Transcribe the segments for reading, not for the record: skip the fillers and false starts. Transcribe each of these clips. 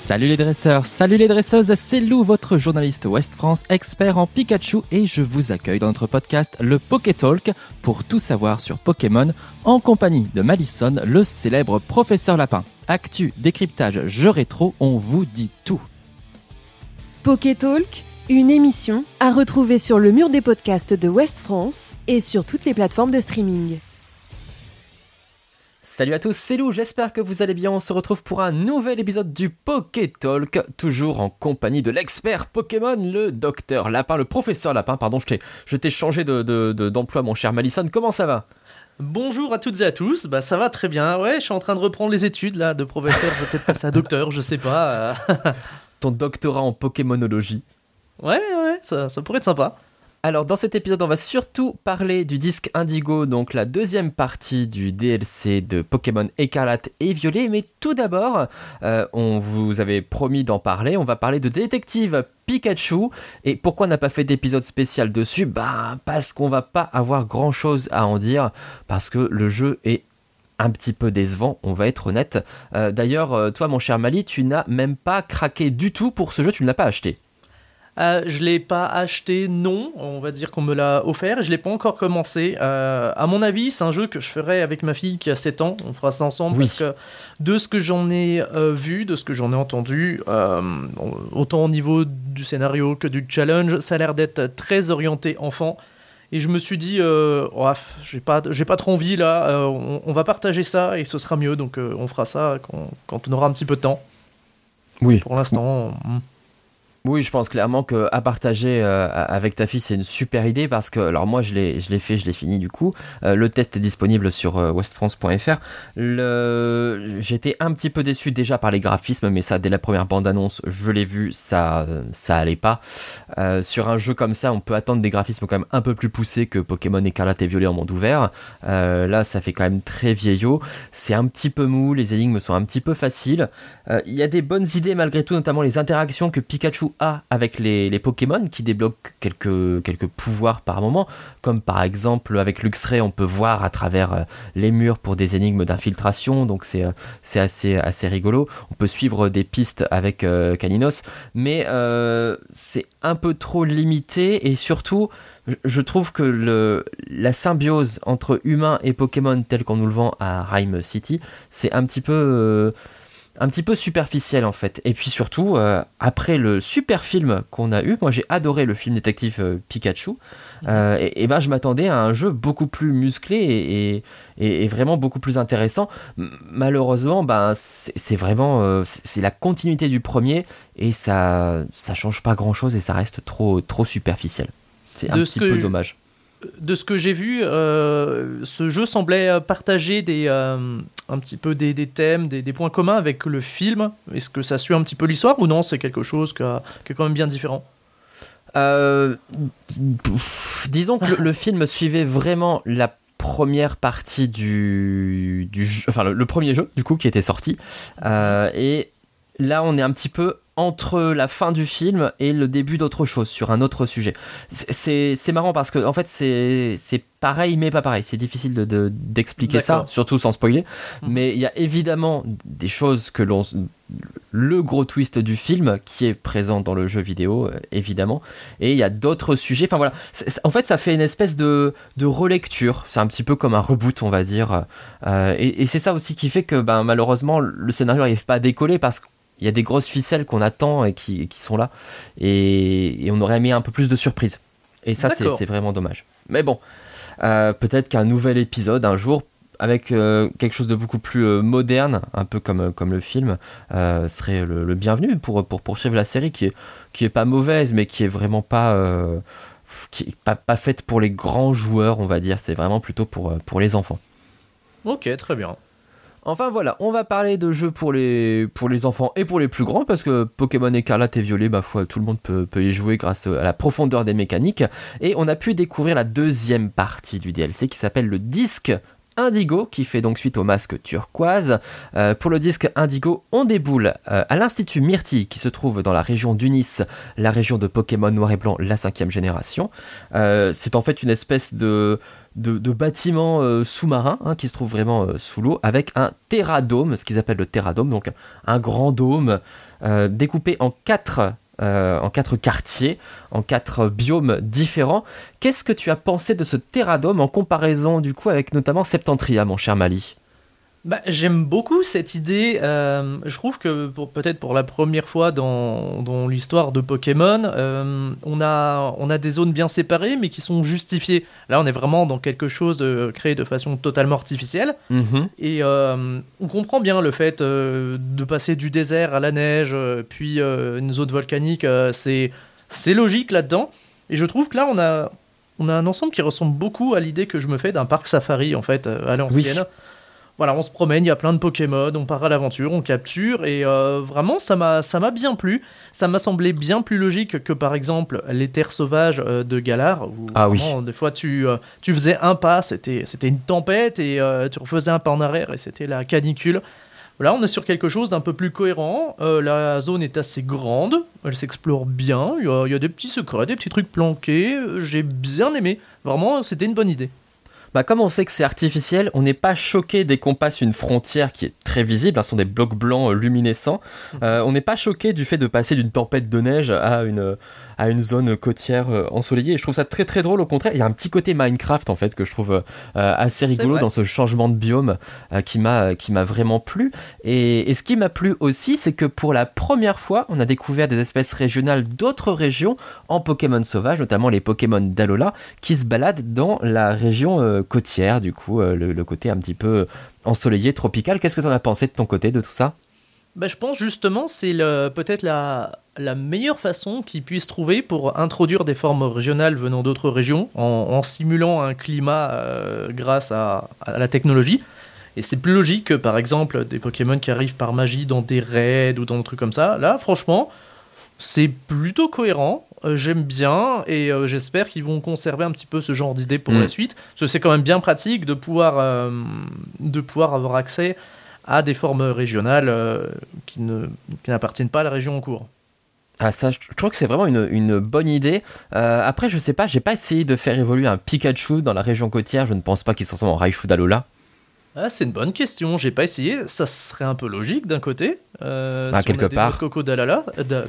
Salut les dresseurs, salut les dresseuses, c'est Lou, votre journaliste Ouest France, expert en Pikachu, et je vous accueille dans notre podcast le Pokétalk pour tout savoir sur Pokémon en compagnie de Malison, le célèbre professeur lapin. Actu, décryptage, jeux rétro, on vous dit tout. Pokétalk, une émission à retrouver sur le mur des podcasts de Ouest France et sur toutes les plateformes de streaming. Salut à tous, c'est Lou, j'espère que vous allez bien. On se retrouve pour un nouvel épisode du Pokétalk, toujours en compagnie de l'expert Pokémon, le docteur Lapin, le professeur Lapin, pardon, je t'ai changé d'emploi mon cher Malison, comment ça va ? Bonjour à toutes et à tous, ça va très bien, ouais, je suis en train de reprendre les études là, de professeur, je vais peut-être passer à docteur, je sais pas. Ton doctorat en Pokémonologie. Ouais, ça pourrait être sympa. Alors dans cet épisode on va surtout parler du disque Indigo, donc la deuxième partie du DLC de Pokémon Écarlate et Violet, mais tout d'abord on vous avait promis d'en parler, on va parler de Détective Pikachu. Et pourquoi on n'a pas fait d'épisode spécial dessus ? Parce qu'on va pas avoir grand chose à en dire, parce que le jeu est un petit peu décevant, on va être honnête. D'ailleurs toi mon cher Mali, tu n'as même pas craqué du tout pour ce jeu, tu ne l'as pas acheté. Je l'ai pas acheté, non, on va dire qu'on me l'a offert, je l'ai pas encore commencé. À mon avis, c'est un jeu que je ferai avec ma fille qui a 7 ans, on fera ça ensemble, oui. Parce que de ce que j'en ai vu, de ce que j'en ai entendu, autant au niveau du scénario que du challenge, ça a l'air d'être très orienté enfant. Et je me suis dit, j'ai pas trop envie là, on va partager ça et ce sera mieux, donc on fera ça quand on aura un petit peu de temps. Oui. Pour l'instant... Oui, je pense clairement qu'à partager avec ta fille, c'est une super idée parce que, alors moi je l'ai fini du coup. Le test est disponible sur westfrance.fr. J'étais un petit peu déçu déjà par les graphismes, mais ça, dès la première bande-annonce, je l'ai vu, ça allait pas. Sur un jeu comme ça, on peut attendre des graphismes quand même un peu plus poussés que Pokémon Écarlate et Violet en monde ouvert. Là, ça fait quand même très vieillot. C'est un petit peu mou, les énigmes sont un petit peu faciles. Il y a des bonnes idées malgré tout, notamment les interactions que Pikachu a avec les Pokémon qui débloquent quelques pouvoirs par moment, comme par exemple avec Luxray on peut voir à travers les murs pour des énigmes d'infiltration, donc c'est assez rigolo. On peut suivre des pistes avec Caninos, mais c'est un peu trop limité, et surtout je trouve que la symbiose entre humains et Pokémon tel qu'on nous le vend à Rhyme City, c'est un petit peu superficiel en fait. Et puis surtout, après le super film qu'on a eu, moi j'ai adoré le film Détective Pikachu, et je m'attendais à un jeu beaucoup plus musclé et vraiment beaucoup plus intéressant. Malheureusement, c'est vraiment c'est la continuité du premier, et ça change pas grand chose et ça reste trop superficiel. C'est un petit peu dommage. De ce que j'ai vu, ce jeu semblait partager un petit peu des thèmes, des points communs avec le film. Est-ce que ça suit un petit peu l'histoire ou non ? C'est quelque chose qui est quand même bien différent. Disons que le film suivait vraiment la première partie du jeu, enfin le premier jeu du coup qui était sorti, et là on est un petit peu entre la fin du film et le début d'autre chose, sur un autre sujet. C'est marrant parce que en fait c'est pareil mais pas pareil. C'est difficile d'expliquer ça, surtout sans spoiler. Mais il y a évidemment des choses le gros twist du film qui est présent dans le jeu vidéo, évidemment. Et il y a d'autres sujets. Enfin voilà. En fait, ça fait une espèce de relecture. C'est un petit peu comme un reboot, on va dire. Et c'est ça aussi qui fait que malheureusement le scénario n'arrive pas à décoller, parce que il y a des grosses ficelles qu'on attend et qui sont là, et on aurait aimé un peu plus de surprises, et ça c'est vraiment dommage. Mais bon, peut-être qu'un nouvel épisode un jour avec quelque chose de beaucoup plus moderne, un peu comme le film, serait le bienvenu pour poursuivre la série qui est pas mauvaise, mais qui est vraiment pas faite pour les grands joueurs, on va dire. C'est vraiment plutôt pour les enfants. Ok, très bien. Enfin voilà, on va parler de jeux pour les enfants et pour les plus grands, parce que Pokémon Écarlate et Violet, tout le monde peut y jouer grâce à la profondeur des mécaniques. Et on a pu découvrir la deuxième partie du DLC qui s'appelle le disque Indigo, qui fait donc suite au masque turquoise. Pour le disque Indigo, on déboule à l'Institut Myrtille, qui se trouve dans la région d'Unis, la région de Pokémon Noir et Blanc, la 5e génération. C'est en fait une espèce de bâtiment sous-marin qui se trouve vraiment sous l'eau, avec un terradome, ce qu'ils appellent le terradome, donc un grand dôme découpé en quatre quartiers, en 4 biomes différents. Qu'est-ce que tu as pensé de ce terradome en comparaison du coup avec notamment Septentria, mon cher Mali ? J'aime beaucoup cette idée. Je trouve que peut-être pour la première fois dans l'histoire de Pokémon, on a des zones bien séparées, mais qui sont justifiées. Là, on est vraiment dans quelque chose créé de façon totalement artificielle. Et on comprend bien le fait de passer du désert à la neige, puis une zone volcanique. C'est logique là-dedans. Et je trouve que là, on a un ensemble qui ressemble beaucoup à l'idée que je me fais d'un parc safari, en fait, à l'ancienne. Oui. Voilà, on se promène, il y a plein de Pokémon, on part à l'aventure, on capture, et vraiment, ça m'a bien plu. Ça m'a semblé bien plus logique que, par exemple, les terres sauvages de Galar, où vraiment, des fois, tu faisais un pas, c'était une tempête, et tu refaisais un pas en arrière, et c'était la canicule. Là, on est sur quelque chose d'un peu plus cohérent. La zone est assez grande, elle s'explore bien, il y a des petits secrets, des petits trucs planqués, j'ai bien aimé. Vraiment, c'était une bonne idée. Comme on sait que c'est artificiel, on n'est pas choqué dès qu'on passe une frontière qui est très visible, ce sont des blocs blancs luminescents. On n'est pas choqué du fait de passer d'une tempête de neige à une zone côtière ensoleillée. Et je trouve ça très très drôle, au contraire. Il y a un petit côté Minecraft en fait que je trouve assez rigolo dans ce changement de biome qui m'a vraiment plu. Et ce qui m'a plu aussi, c'est que pour la première fois, on a découvert des espèces régionales d'autres régions en Pokémon sauvage, notamment les Pokémon d'Alola, qui se baladent dans la région côtière, du coup, le côté un petit peu ensoleillé, tropical. Qu'est-ce que tu en as pensé de ton côté de tout ça ? Je pense justement c'est peut-être la meilleure façon qu'ils puissent trouver pour introduire des formes régionales venant d'autres régions en simulant un climat grâce à la technologie. Et c'est plus logique que par exemple des Pokémon qui arrivent par magie dans des raids ou dans des trucs comme ça. Là, franchement, c'est plutôt cohérent. J'aime bien et j'espère qu'ils vont conserver un petit peu ce genre d'idée pour la suite. Parce que c'est quand même bien pratique de pouvoir avoir accès à des formes régionales qui n'appartiennent pas à la région en cours. Ah, ça, je trouve que c'est vraiment une bonne idée. Après, je sais pas, j'ai pas essayé de faire évoluer un Pikachu dans la région côtière. Je ne pense pas qu'il se ressemble en Raichu d'Alola. Ah, c'est une bonne question, j'ai pas essayé. Ça serait un peu logique d'un côté. Si quelque part. On a des Coco d'Alola.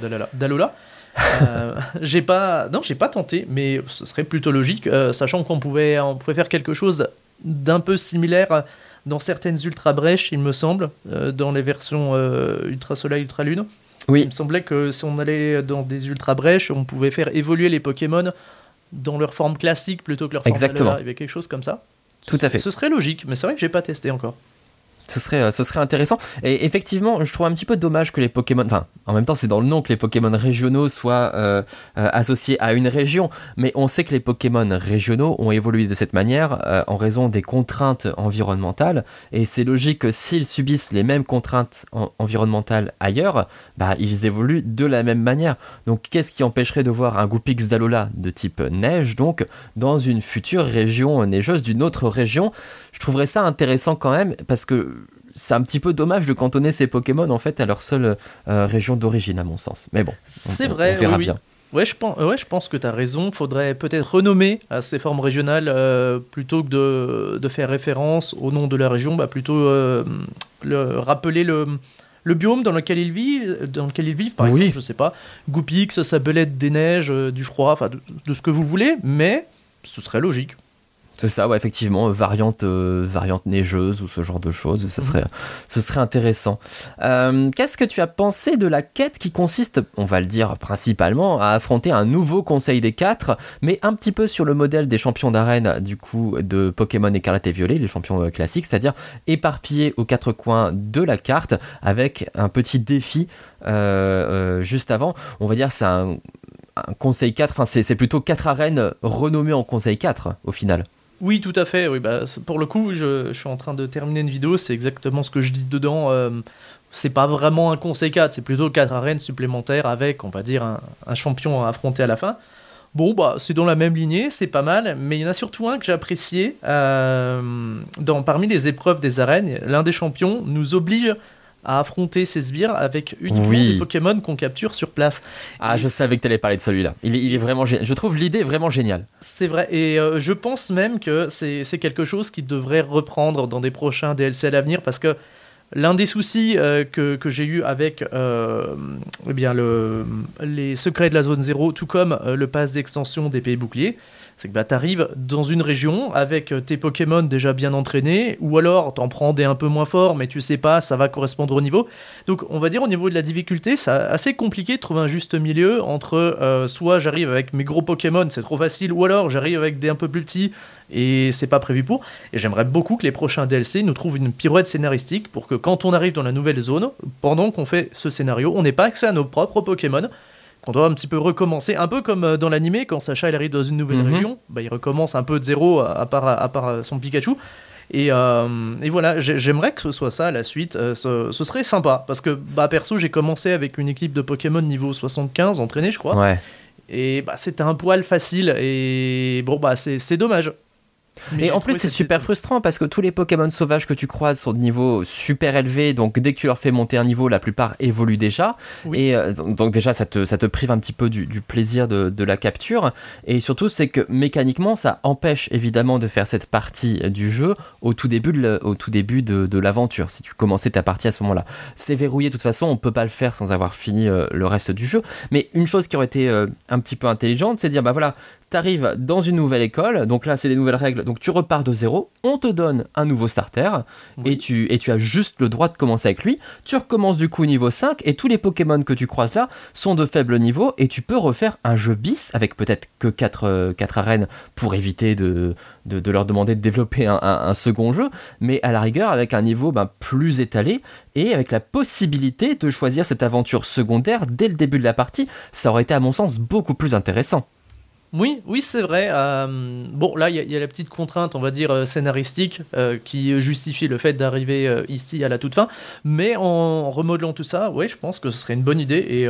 J'ai pas tenté, mais ce serait plutôt logique, sachant qu'on pouvait faire quelque chose d'un peu similaire dans certaines Ultra Brèches, il me semble, dans les versions Ultra Soleil, Ultra Lune. Oui. Il me semblait que si on allait dans des Ultra Brèches, on pouvait faire évoluer les Pokémon dans leur forme classique plutôt que leur forme d'Alola. Il y avait quelque chose comme ça. Tout à fait. Ce serait logique, mais c'est vrai que j'ai pas testé encore. Ce serait intéressant. Et effectivement, je trouve un petit peu dommage que les Pokémon... Enfin, en même temps, c'est dans le nom que les Pokémon régionaux soient associés à une région. Mais on sait que les Pokémon régionaux ont évolué de cette manière en raison des contraintes environnementales. Et c'est logique que s'ils subissent les mêmes contraintes environnementales ailleurs, ils évoluent de la même manière. Donc, qu'est-ce qui empêcherait de voir un Goupix d'Alola de type neige, donc, dans une future région neigeuse d'une autre région ? Je trouverais ça intéressant quand même, parce que c'est un petit peu dommage de cantonner ces Pokémon en fait à leur seule région d'origine, à mon sens. Mais bon, c'est vrai, on verra bien. Ouais, je pense que tu as raison. Faudrait peut-être renommer à ces formes régionales plutôt que de faire référence au nom de la région, plutôt rappeler le biome dans lequel ils vivent, par exemple, je sais pas, Goupix, Sabelette des neiges, du froid, enfin de ce que vous voulez, mais ce serait logique. C'est ça, ouais, effectivement, variante neigeuse ou ce genre de choses, ce serait intéressant. Qu'est-ce que tu as pensé de la quête qui consiste, on va le dire principalement, à affronter un nouveau Conseil des 4, mais un petit peu sur le modèle des champions d'arène, du coup, de Pokémon Écarlate et Violet, les champions classiques, c'est-à-dire éparpillés aux 4 coins de la carte, avec un petit défi juste avant. On va dire c'est un Conseil 4, enfin c'est plutôt 4 arènes renommées en Conseil 4, au final. Oui, tout à fait. Oui, pour le coup, je suis en train de terminer une vidéo, c'est exactement ce que je dis dedans. C'est pas vraiment un Conseil 4, c'est plutôt 4 arènes supplémentaires avec, on va dire, un champion à affronter à la fin. Bon, bah, c'est dans la même lignée, c'est pas mal, mais il y en a surtout un que j'ai apprécié. Parmi les épreuves des arènes, l'un des champions nous oblige à affronter ces sbires avec uniquement des Pokémon qu'on capture sur place. Je savais que tu allais parler de celui-là. Il est vraiment génial. Je trouve l'idée vraiment géniale. C'est vrai, et je pense même que c'est quelque chose qui devrait reprendre dans des prochains DLC à l'avenir, parce que l'un des soucis que j'ai eu avec les secrets de la zone 0, tout comme le pass d'extension des pays boucliers, c'est que t'arrives dans une région avec tes Pokémon déjà bien entraînés, ou alors t'en prends des un peu moins forts, mais tu sais pas, ça va correspondre au niveau. Donc on va dire au niveau de la difficulté, c'est assez compliqué de trouver un juste milieu entre soit j'arrive avec mes gros Pokémon, c'est trop facile, ou alors j'arrive avec des un peu plus petits, et c'est pas prévu pour. Et j'aimerais beaucoup que les prochains DLC nous trouvent une pirouette scénaristique pour que quand on arrive dans la nouvelle zone, pendant qu'on fait ce scénario, on n'ait pas accès à nos propres Pokémon, qu'on doit un petit peu recommencer, un peu comme dans l'animé, quand Sacha il arrive dans une nouvelle région, il recommence un peu de zéro à part son Pikachu. Et voilà, j'aimerais que ce soit ça la suite, ce serait sympa, parce que perso j'ai commencé avec une équipe de Pokémon niveau 75 entraînée je crois, et c'était un poil facile, et bon c'est dommage. Et en plus c'est super frustrant parce que tous les Pokémon sauvages que tu croises sont de niveau super élevé, donc dès que tu leur fais monter un niveau, la plupart évoluent déjà, et donc déjà ça te prive un petit peu du plaisir de la capture, et surtout c'est que mécaniquement ça empêche évidemment de faire cette partie du jeu au tout début de l'aventure. Si tu commençais ta partie à ce moment-là, c'est verrouillé de toute façon, on peut pas le faire sans avoir fini le reste du jeu. Mais une chose qui aurait été un petit peu intelligente, c'est de dire voilà, t'arrives dans une nouvelle école, donc là c'est des nouvelles règles, donc tu repars de zéro, on te donne un nouveau starter, et tu as juste le droit de commencer avec lui, tu recommences du coup niveau 5, et tous les Pokémon que tu croises là sont de faible niveau, et tu peux refaire un jeu bis, avec peut-être que 4 arènes, pour éviter de leur demander de développer un second jeu, mais à la rigueur avec un niveau plus étalé, et avec la possibilité de choisir cette aventure secondaire dès le début de la partie. Ça aurait été à mon sens beaucoup plus intéressant. Oui, c'est vrai. Bon, là, il y a la petite contrainte, on va dire, scénaristique, qui justifie le fait d'arriver ici à la toute fin. Mais en remodelant tout ça, je pense que ce serait une bonne idée, et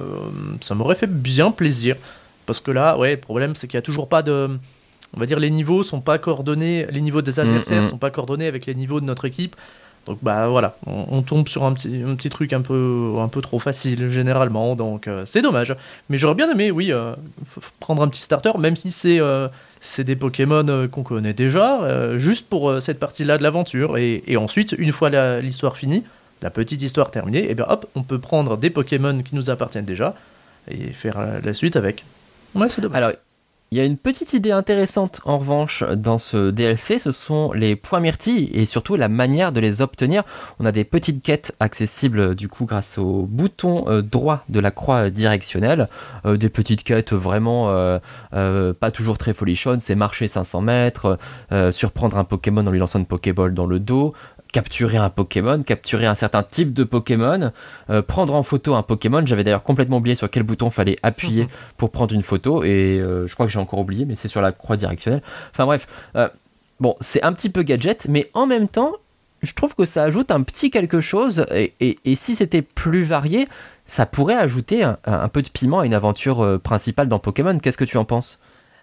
ça m'aurait fait bien plaisir. Parce que là, le problème, c'est qu'il n'y a toujours pas de... On va dire, les niveaux sont pas coordonnés, les niveaux des adversaires sont pas coordonnés avec les niveaux de notre équipe. Donc voilà, on tombe sur un petit truc un peu trop facile généralement, donc c'est dommage. Mais j'aurais bien aimé, prendre un petit starter, même si c'est des Pokémon qu'on connaît déjà, juste pour cette partie-là de l'aventure. Et ensuite, une fois l'histoire finie, la petite histoire terminée, et bien hop, on peut prendre des Pokémon qui nous appartiennent déjà et faire la suite avec. Ouais, c'est dommage. Alors, il y a une petite idée intéressante en revanche dans ce DLC, ce sont les points myrtilles et surtout la manière de les obtenir. On a des petites quêtes accessibles du coup grâce au bouton droit de la croix directionnelle, des petites quêtes vraiment pas toujours très folichonnes, c'est marcher 500 mètres, surprendre un Pokémon en lui lançant une Pokéball dans le dos, capturer un Pokémon, capturer un certain type de Pokémon, prendre en photo un Pokémon. J'avais d'ailleurs complètement oublié sur quel bouton fallait appuyer pour prendre une photo, et je crois que j'ai encore oublié, mais c'est sur la croix directionnelle. Enfin bref, bon, c'est un petit peu gadget, mais en même temps, je trouve que ça ajoute un petit quelque chose, et si c'était plus varié, ça pourrait ajouter un peu de piment à une aventure principale dans Pokémon. Qu'est-ce que tu en penses ?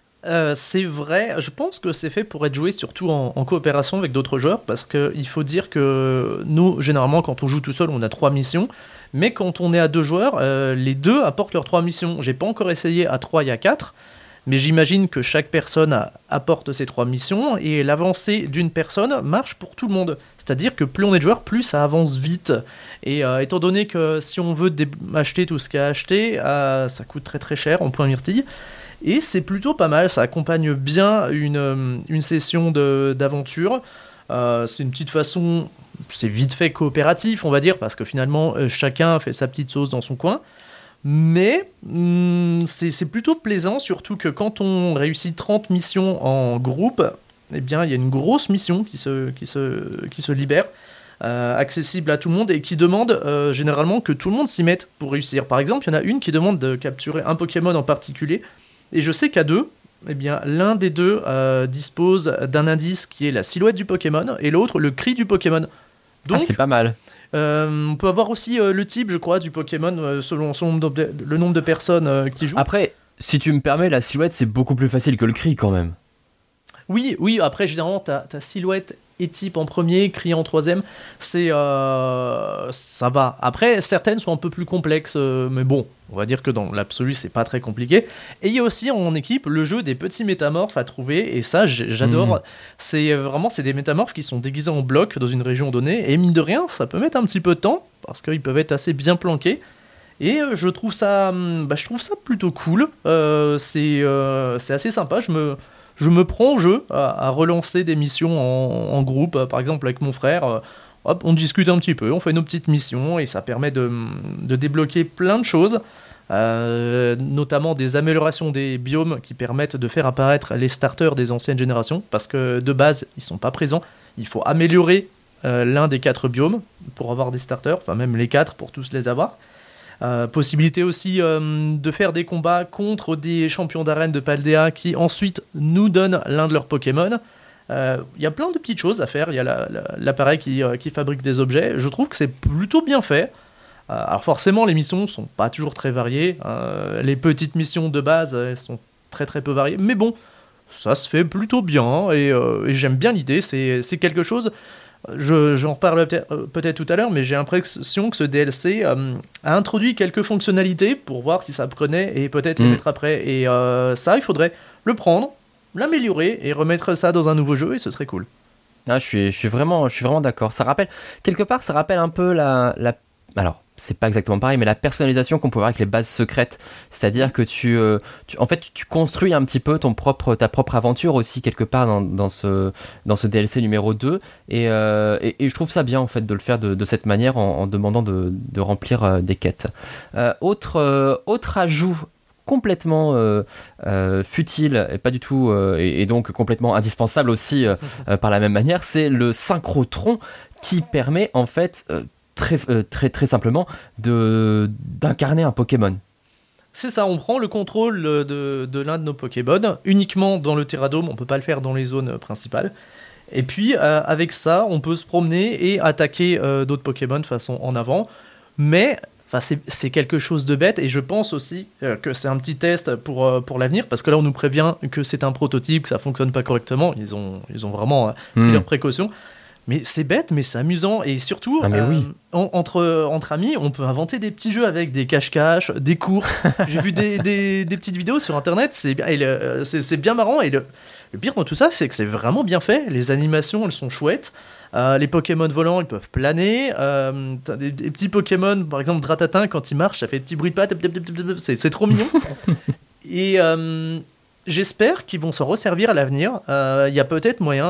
C'est vrai, je pense que c'est fait pour être joué surtout en coopération avec d'autres joueurs, parce qu'il faut dire que nous, généralement, quand on joue tout seul, on a 3 missions, mais quand on est à 2 joueurs, les 2 apportent leurs 3 missions. J'ai pas encore essayé à 3 et à 4, mais j'imagine que chaque personne apporte ses 3 missions, et l'avancée d'une personne marche pour tout le monde. C'est-à-dire que plus on est de joueurs, plus ça avance vite. Et étant donné que si on veut acheter tout ce qu'il y a à acheter, ça coûte très très cher en points myrtilles. Et c'est plutôt pas mal, ça accompagne bien une session d'aventure. C'est une petite façon, c'est vite fait coopératif, on va dire, parce que finalement, chacun fait sa petite sauce dans son coin. Mais c'est plutôt plaisant, surtout que quand on réussit 30 missions en groupe, eh bien, il y a une grosse mission qui se libère, accessible à tout le monde, et qui demande généralement que tout le monde s'y mette pour réussir. Par exemple, il y en a une qui demande de capturer un Pokémon en particulier, et je sais qu'à 2, eh bien, l'un des 2 dispose d'un indice qui est la silhouette du Pokémon, et l'autre le cri du Pokémon. Donc, c'est pas mal. On peut avoir aussi le type, je crois, du Pokémon selon le nombre de personnes qui jouent. Après, Si tu me permets, la silhouette c'est beaucoup plus facile que le cri quand même. Oui, après généralement t'as silhouette et type en premier, cri en troisième, ça va. Après certaines sont un peu plus complexes, mais bon, on va dire que dans l'absolu c'est pas très compliqué. Et il y a aussi en équipe le jeu des petits métamorphes à trouver, et ça j'adore. C'est des métamorphes qui sont déguisés en blocs dans une région donnée, et mine de rien ça peut mettre un petit peu de temps, parce qu'ils peuvent être assez bien planqués. Et je trouve ça plutôt cool. C'est assez sympa. Je me prends au jeu à relancer des missions en groupe, par exemple avec mon frère. Hop, on discute un petit peu, on fait nos petites missions et ça permet de débloquer plein de choses, notamment des améliorations des biomes qui permettent de faire apparaître les starters des anciennes générations, parce que de base ils sont pas présents. Il faut améliorer l'un des 4 biomes pour avoir des starters, enfin même les 4 pour tous les avoir. Possibilité aussi de faire des combats contre des champions d'arène de Paldea qui ensuite nous donnent l'un de leurs Pokémon. Il y a plein de petites choses à faire. Il y a l'appareil qui fabrique des objets. Je trouve que c'est plutôt bien fait. Alors forcément, les missions sont pas toujours très variées. Les petites missions de base, elles sont très très peu variées. Mais bon, ça se fait plutôt bien et j'aime bien l'idée. C'est quelque chose... J'en reparlerai peut-être tout à l'heure, mais j'ai l'impression que ce DLC a introduit quelques fonctionnalités pour voir si ça prenait et peut-être les mettre après. Et ça, il faudrait le prendre, l'améliorer et remettre ça dans un nouveau jeu et ce serait cool. Ah, je suis vraiment d'accord. Ça rappelle un peu alors, c'est pas exactement pareil, mais la personnalisation qu'on peut avoir avec les bases secrètes. C'est-à-dire que tu construis un petit peu ta propre aventure aussi, quelque part, dans ce DLC numéro 2. Et je trouve ça bien, en fait, de le faire de cette manière, en demandant de remplir des quêtes. Autre ajout complètement futile et pas du tout et donc complètement indispensable aussi par la même manière, c'est le synchrotron qui permet en fait très simplement d'incarner un Pokémon. C'est ça, on prend le contrôle de l'un de nos Pokémon uniquement dans le Terradome, on peut pas le faire dans les zones principales. Et puis avec ça, on peut se promener et attaquer d'autres Pokémon de façon en avant. Mais c'est quelque chose de bête et je pense aussi que c'est un petit test pour l'avenir, parce que là on nous prévient que c'est un prototype, que ça fonctionne pas correctement. Ils ont vraiment pris leurs précautions. Mais c'est bête, mais c'est amusant. Et surtout, entre amis, on peut inventer des petits jeux avec des cache-cache, des courses. J'ai vu des petites vidéos sur Internet, c'est bien marrant. Et le pire dans tout ça, c'est que c'est vraiment bien fait. Les animations, elles sont chouettes. Les Pokémon volants, ils peuvent planer. T'as des petits Pokémon, par exemple Dratatin, quand il marche, ça fait des petits bruits de pattes. C'est trop mignon. Et... j'espère qu'ils vont s'en resservir à l'avenir. Il y a peut-être moyen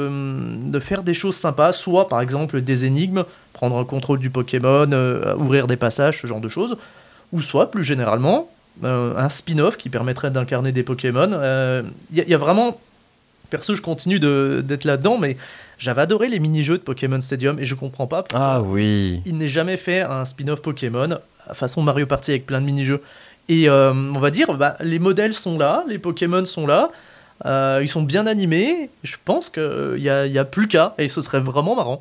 de faire des choses sympas, soit par exemple des énigmes, prendre un contrôle du Pokémon, ouvrir des passages, ce genre de choses, ou soit plus généralement un spin-off qui permettrait d'incarner des Pokémon. Il y a vraiment... Perso, je continue d'être là-dedans, mais j'avais adoré les mini-jeux de Pokémon Stadium et je comprends pas pourquoi il n'est jamais fait un spin-off Pokémon façon Mario Party avec plein de mini-jeux. Et on va dire, les modèles sont là, les Pokémon sont là, ils sont bien animés, je pense qu'il y a plus qu'à, et ce serait vraiment marrant.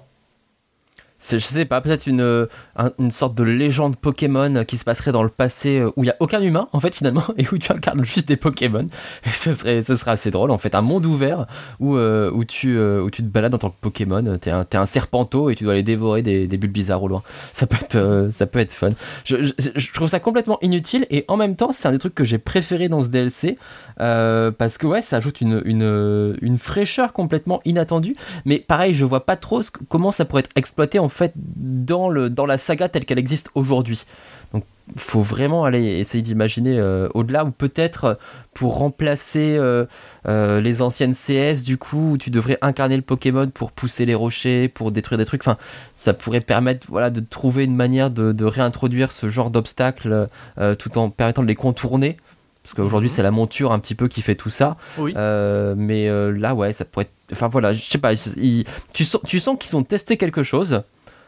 Je sais pas, peut-être une sorte de légende Pokémon qui se passerait dans le passé où il n'y a aucun humain en fait finalement, et où tu incarnes juste des Pokémon. Et ce serait assez drôle en fait, un monde ouvert où tu te balades en tant que Pokémon. T'es un serpenteau et tu dois aller dévorer des bulles bizarres au loin. Ça peut être fun. Je trouve ça complètement inutile et en même temps c'est un des trucs que j'ai préféré dans ce DLC parce que ça ajoute une fraîcheur complètement inattendue. Mais pareil, je vois pas trop comment ça pourrait être exploité en fait dans la saga telle qu'elle existe aujourd'hui. Donc faut vraiment aller essayer d'imaginer au-delà, ou peut-être pour remplacer les anciennes CS, du coup où tu devrais incarner le Pokémon pour pousser les rochers, pour détruire des trucs. Enfin, ça pourrait permettre de trouver une manière de réintroduire ce genre d'obstacles tout en permettant de les contourner. Parce qu'aujourd'hui, c'est la monture un petit peu qui fait tout ça. Oui. Mais là, ça pourrait être... Enfin voilà, je sais pas. Tu sens qu'ils ont testé quelque chose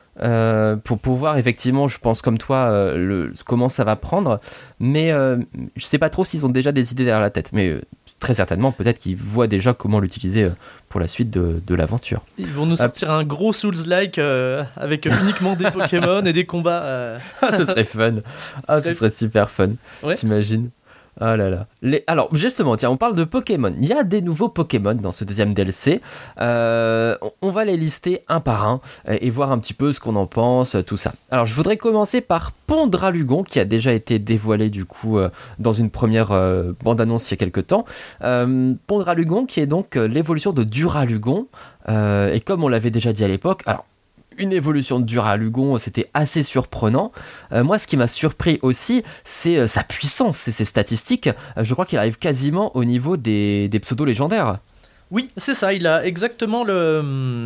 pour pouvoir, effectivement, je pense comme toi, comment ça va prendre. Mais je sais pas trop s'ils ont déjà des idées derrière la tête. Mais très certainement, peut-être qu'ils voient déjà comment l'utiliser pour la suite de l'aventure. Ils vont nous sortir un gros Souls-like avec uniquement des Pokémon et des combats. Ce serait fun. Ce serait super fun. Ouais. T'imagines? Ah là là. Alors justement, tiens, on parle de Pokémon. Il y a des nouveaux Pokémon dans ce deuxième DLC. On va les lister un par un et voir un petit peu ce qu'on en pense, tout ça. Alors je voudrais commencer par Pondralugon, qui a déjà été dévoilé du coup dans une première bande-annonce il y a quelques temps. Pondralugon qui est donc l'évolution de Duralugon. Et comme on l'avait déjà dit à l'époque, alors une évolution de Duralugon, c'était assez surprenant. Moi, ce qui m'a surpris aussi, c'est sa puissance, c'est ses statistiques. Je crois qu'il arrive quasiment au niveau des pseudos légendaires. Oui, c'est ça, il a exactement la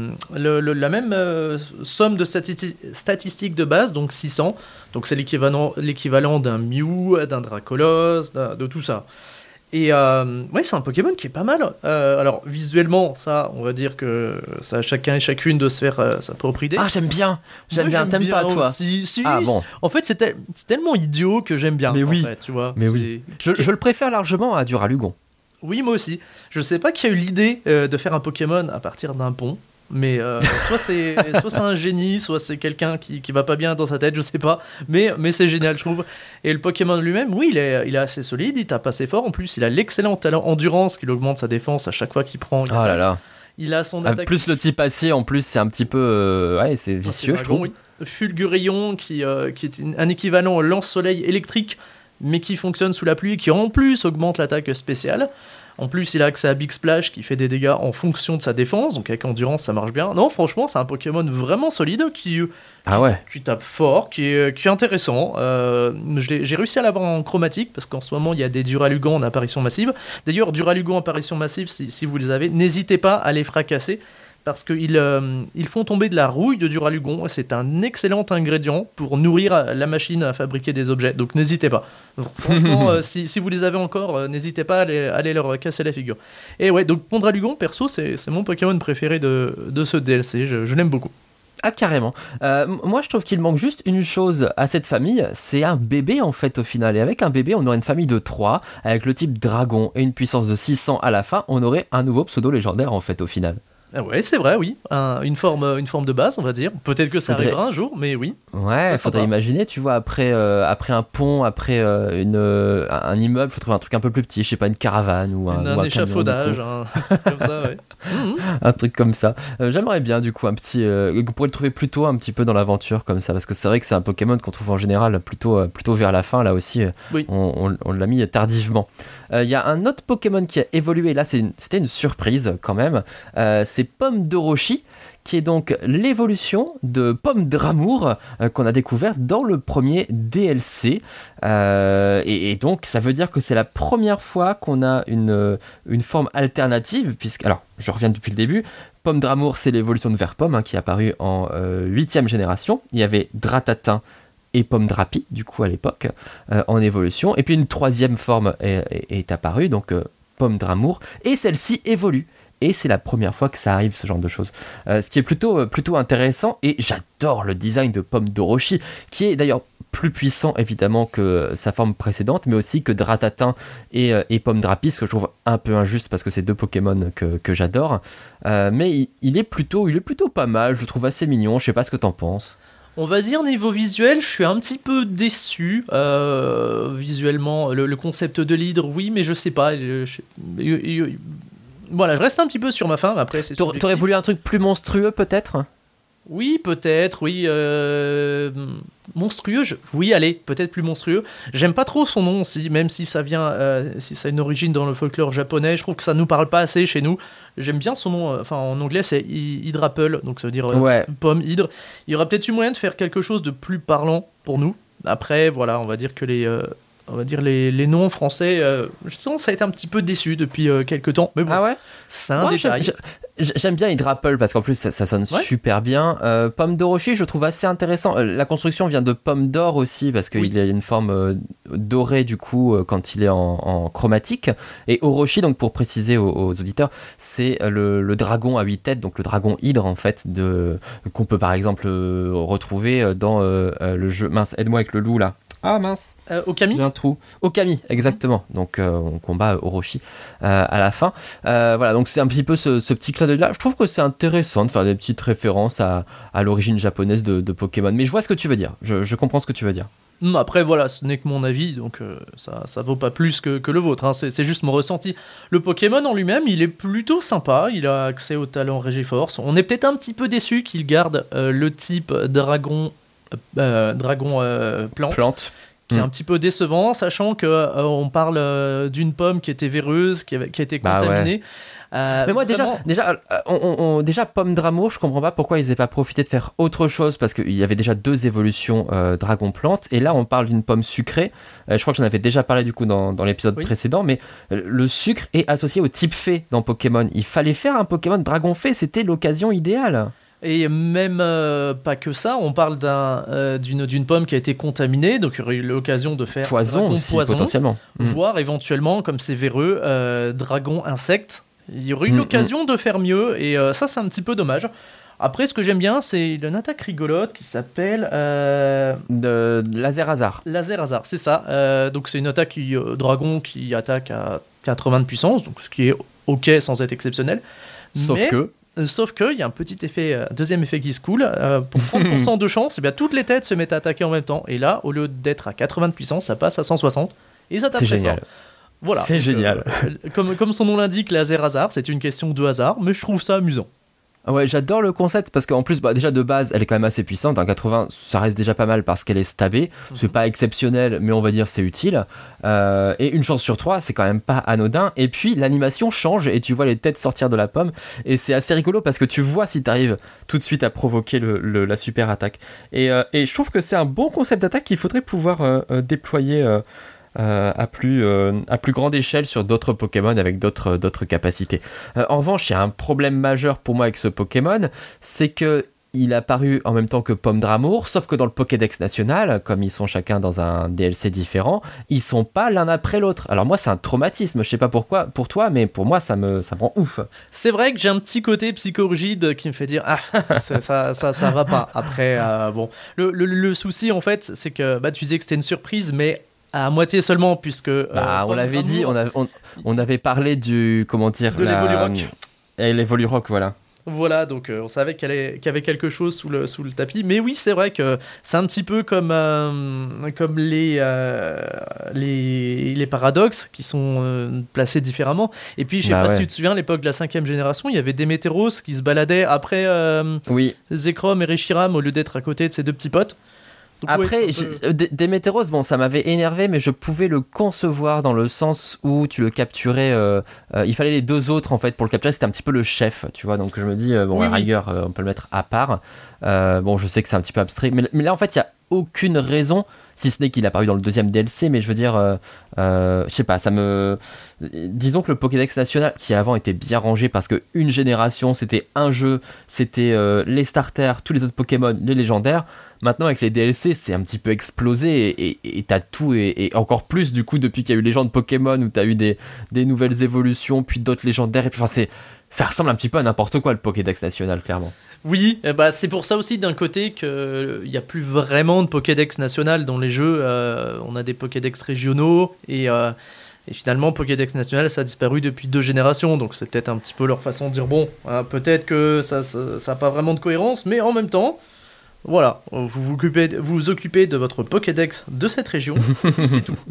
même somme de statistiques de base, donc 600. Donc c'est l'équivalent d'un Mew, d'un Dracolos, de tout ça. Et ouais, c'est un Pokémon qui est pas mal. Alors visuellement, ça, on va dire que ça à chacun et chacune de se faire sa propre idée. Ah, j'aime bien, t'aimes pas toi aussi. Si, ah bon. En fait, c'est tellement idiot que j'aime bien. Mais oui, en fait, tu vois. Mais oui. Je le préfère largement à Duralugon. Oui, moi aussi. Je sais pas qui a eu l'idée de faire un Pokémon à partir d'un pont. Mais soit c'est un génie, soit c'est quelqu'un qui va pas bien dans sa tête, je sais pas. Mais c'est génial, je trouve. Et le Pokémon lui-même, oui, il est assez solide, il tape assez fort. En plus, il a l'excellent talent endurance qui augmente sa défense à chaque fois qu'il prend. Oh là là. Il a son attaque. Plus le type acier, en plus, c'est un petit peu. Ouais, c'est vicieux, je trouve. Oui. Fulgurion, qui est un équivalent lance-soleil électrique, mais qui fonctionne sous la pluie, qui en plus augmente l'attaque spéciale. En plus, il a accès à Big Splash qui fait des dégâts en fonction de sa défense, donc avec endurance ça marche bien. Non, franchement, c'est un Pokémon vraiment solide qui tape fort, qui est intéressant. J'ai réussi à l'avoir en chromatique parce qu'en ce moment il y a des Duralugon en apparition massive. D'ailleurs, Duralugon en apparition massive, si vous les avez, n'hésitez pas à les fracasser. Parce qu'ils font tomber de la rouille de Duralugon, et c'est un excellent ingrédient pour nourrir la machine à fabriquer des objets, donc n'hésitez pas. Franchement, si vous les avez encore, n'hésitez pas à aller leur casser la figure. Et ouais, donc Pondralugon, perso, c'est mon Pokémon préféré de ce DLC, je l'aime beaucoup. Ah, carrément. Moi, je trouve qu'il manque juste une chose à cette famille, c'est un bébé en fait au final. Et avec un bébé, on aurait une famille de 3, avec le type dragon et une puissance de 600 à la fin, on aurait un nouveau pseudo légendaire en fait au final. Ouais, c'est vrai, oui. Une forme de base, on va dire. Peut-être que ça arrivera un jour, mais oui. Ouais, faudrait imaginer, tu vois, après un pont, après un immeuble, faut trouver un truc un peu plus petit, je sais pas, une caravane ou un échafaudage, un truc comme ça, ouais. Un truc comme ça. J'aimerais bien, du coup, un petit. Qu'on pourrait le trouver plus tôt un petit peu dans l'aventure, comme ça, parce que c'est vrai que c'est un Pokémon qu'on trouve en général plutôt vers la fin, là aussi. Oui. On l'a mis tardivement. Il y a un autre Pokémon qui a évolué, là, c'était une surprise quand même. C'est Pomme d'Orochi, qui est donc l'évolution de Pomme d'Amour qu'on a découvert dans le premier DLC. Et donc, ça veut dire que c'est la première fois qu'on a une forme alternative, puisque, alors, je reviens depuis le début, Pomme d'Amour, c'est l'évolution de Verpomme, qui est apparue en 8e génération. Il y avait Dratatin et Pomme Drapi, du coup, à l'époque, en évolution. Et puis, une 3e forme est apparue, donc Pomme d'Amour, et celle-ci évolue. Et c'est la première fois que ça arrive, ce genre de choses. Ce qui est plutôt intéressant, et j'adore le design de Pomme d'Orochi, qui est d'ailleurs plus puissant évidemment que sa forme précédente, mais aussi que Dratatin et Pomme Drapi, ce que je trouve un peu injuste parce que c'est deux Pokémon que j'adore. Mais il est plutôt pas mal, je le trouve assez mignon, je sais pas ce que t'en penses. On va dire niveau visuel, je suis un petit peu déçu. Visuellement, le concept de l'hydre, oui, mais je sais pas. Voilà, je reste un petit peu sur ma faim, après c'est subjectif. T'aurais voulu un truc plus monstrueux peut-être ? Oui, peut-être, oui. Monstrueux, oui, allez, peut-être plus monstrueux. J'aime pas trop son nom aussi, même si ça vient, si ça a une origine dans le folklore japonais, je trouve que ça nous parle pas assez chez nous. J'aime bien son nom, enfin en anglais c'est Hydrapple, donc ça veut dire pomme, hydre. Il y aura peut-être eu moyen de faire quelque chose de plus parlant pour nous. Après, voilà, on va dire que les noms français, je sens que ça a été un petit peu déçu depuis quelques temps. Mais bon, ah ouais, c'est un détail. J'aime bien Hydrapple parce qu'en plus ça sonne super bien. Pomme d'Orochi, je trouve assez intéressant. La construction vient de Pomme d'Or aussi parce qu'il a une forme dorée du coup quand il est en chromatique. Et Orochi, donc pour préciser aux auditeurs, c'est le dragon à 8 têtes, donc le dragon hydre en fait, qu'on peut par exemple retrouver dans le jeu. Mince, aide-moi avec le loup là. Ah mince, Okami. J'ai un trou. Okami, exactement. Donc on combat Orochi à la fin. Voilà, donc c'est un petit peu ce petit clin d'œil là. Je trouve que c'est intéressant de faire des petites références à l'origine japonaise de Pokémon. Mais je vois ce que tu veux dire. Je comprends ce que tu veux dire. Après, voilà, ce n'est que mon avis, donc ça vaut pas plus que le vôtre, hein. C'est juste mon ressenti. Le Pokémon en lui-même, il est plutôt sympa, il a accès au talent Régiforce. On est peut-être un petit peu déçu qu'il garde le type dragon plante. Qui est un petit peu décevant, sachant qu'on parle d'une pomme qui était véreuse, qui a été contaminée. Ouais. Mais moi déjà Pomme Dramour, je comprends pas pourquoi ils n'aient pas profité de faire autre chose, parce qu'il y avait déjà 2 évolutions Dragon Plante, et là on parle d'une pomme sucrée. Je crois que j'en avais déjà parlé du coup dans l'épisode précédent, mais le sucre est associé au type fée dans Pokémon. Il fallait faire un Pokémon Dragon Fée, c'était l'occasion idéale. Et même pas que ça, on parle d'une pomme qui a été contaminée, donc il y aurait eu l'occasion de faire poison aussi, potentiellement. Voire éventuellement, comme c'est véreux, dragon insecte. Il y aurait eu l'occasion de faire mieux, et ça c'est un petit peu dommage. Après, ce que j'aime bien, c'est une attaque rigolote qui s'appelle... de Laser Hasard. Laser Hasard, c'est ça. Donc c'est une attaque dragon qui attaque à 80 de puissance, donc ce qui est ok sans être exceptionnel. Sauf que il y a un petit effet, deuxième effet qui se coule. Pour 30% de chance, eh bien, toutes les têtes se mettent à attaquer en même temps. Et là, au lieu d'être à 80 de puissance, ça passe à 160. Et ça tape très génial. fort. Voilà. C'est génial. Comme son nom l'indique, laser hasard, c'est une question de hasard, mais je trouve ça amusant. Ouais, j'adore le concept parce qu'en plus, déjà de base, elle est quand même assez puissante. En 80, ça reste déjà pas mal parce qu'elle est stabée. C'est pas exceptionnel, mais on va dire c'est utile. Et une chance sur 3, c'est quand même pas anodin. Et puis l'animation change et tu vois les têtes sortir de la pomme. Et c'est assez rigolo parce que tu vois si t'arrives tout de suite à provoquer la super attaque. Et je trouve que c'est un bon concept d'attaque qu'il faudrait pouvoir déployer. À plus grande échelle sur d'autres Pokémon avec d'autres capacités. En revanche, il y a un problème majeur pour moi avec ce Pokémon, c'est que il est apparu en même temps que Pomme Dramour, sauf que dans le Pokédex national, comme ils sont chacun dans un DLC différent, ils sont pas l'un après l'autre. Alors moi, c'est un traumatisme, je sais pas pourquoi pour toi, mais pour moi, ça me rend ouf. C'est vrai que j'ai un petit côté psychorigide qui me fait dire ça va pas. Après, bon, le souci en fait, c'est que tu disais que c'était une surprise, mais à moitié seulement, puisque... on l'avait dit, on avait parlé du... Comment dire de l'Evolurock. Et l'Evolurock, voilà. Voilà, donc on savait qu'il y avait quelque chose sous le tapis. Mais oui, c'est vrai que c'est un petit peu comme les paradoxes qui sont placés différemment. Et puis, je sais pas si tu te souviens, à l'époque de la 5e génération, il y avait Démétéros qui se baladait après Zekrom et Reshiram au lieu d'être à côté de ses 2 petits potes. Donc, après, Démétéros, bon, ça m'avait énervé, mais je pouvais le concevoir dans le sens où tu le capturais. Il fallait les 2 autres en fait pour le capturer. C'était un petit peu le chef, tu vois. Donc je me dis, à rigueur, on peut le mettre à part. Bon, je sais que c'est un petit peu abstrait, mais là en fait, il y a aucune raison, si ce n'est qu'il est apparu dans le 2e DLC. Mais je veux dire, je sais pas, disons que le Pokédex national, qui avant était bien rangé parce que une génération, c'était un jeu, c'était les starters, tous les autres Pokémon, les légendaires. Maintenant, avec les DLC, c'est un petit peu explosé et t'as tout et encore plus du coup depuis qu'il y a eu Légende Pokémon où t'as eu des nouvelles évolutions, puis d'autres légendaires. Et puis, ça ressemble un petit peu à n'importe quoi le Pokédex national, clairement. Oui, c'est pour ça aussi d'un côté qu'il n'y a plus vraiment de Pokédex national dans les jeux. On a des Pokédex régionaux et finalement Pokédex national ça a disparu depuis 2 générations. Donc c'est peut-être un petit peu leur façon de dire peut-être que ça n'a pas vraiment de cohérence, mais en même temps... Voilà, vous occupez de votre Pokédex de cette région, c'est tout.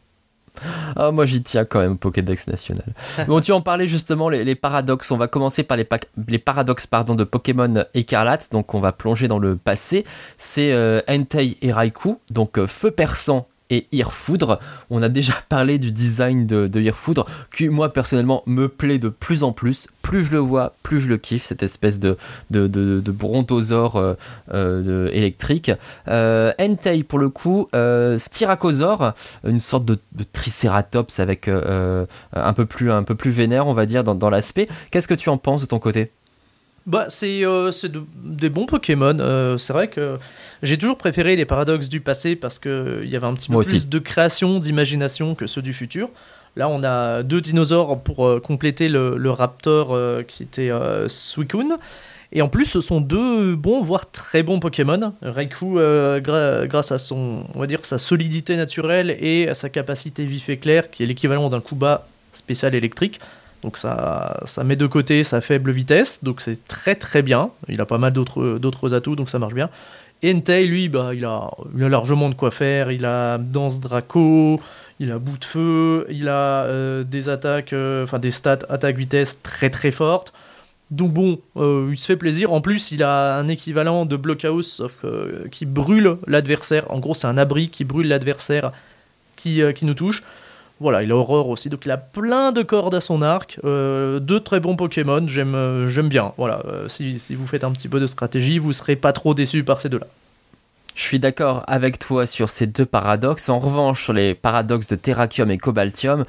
Ah, moi j'y tiens quand même, Pokédex national. Bon, tu en parlais justement, les paradoxes. On va commencer par les paradoxes de Pokémon Écarlate. Donc on va plonger dans le passé. C'est Entei et Raikou, donc Feu Perçant et Irfoudre. On a déjà parlé du design de Irfoudre, qui moi personnellement me plaît de plus en plus. Plus je le vois, plus je le kiffe, cette espèce de brontosaure électrique. Entei pour le coup, Styracosaure, une sorte de tricératops avec un peu plus vénère, on va dire, dans l'aspect. Qu'est-ce que tu en penses de ton côté ? C'est des bons Pokémon. C'est vrai que j'ai toujours préféré les paradoxes du passé parce qu'il y avait un petit peu plus de création, d'imagination que ceux du futur. Là, on a 2 dinosaures pour compléter le Raptor qui était Suicune. Et en plus, ce sont 2 bons, voire très bons Pokémon. Raikou, grâce à sa solidité naturelle et à sa capacité vif éclair, qui est l'équivalent d'un coup bas spécial électrique. Donc ça met de côté sa faible vitesse, donc c'est très très bien. Il a pas mal d'autres atouts, donc ça marche bien. Entei, lui, il a largement de quoi faire. Il a Danse Draco, il a Bout de Feu, il a des attaques, des stats attaque-vitesse très très fortes. Donc bon, il se fait plaisir. En plus, il a un équivalent de Blockhouse, sauf qui brûle l'adversaire. En gros, c'est un abri qui brûle l'adversaire qui nous touche. Voilà, il a Aurore aussi, donc il a plein de cordes à son arc. 2 très bons Pokémon, j'aime bien. Voilà, si vous faites un petit peu de stratégie, vous serez pas trop déçus par ces deux-là. Je suis d'accord avec toi sur ces 2 paradoxes. En revanche, sur les paradoxes de Terrakium et Cobaltium,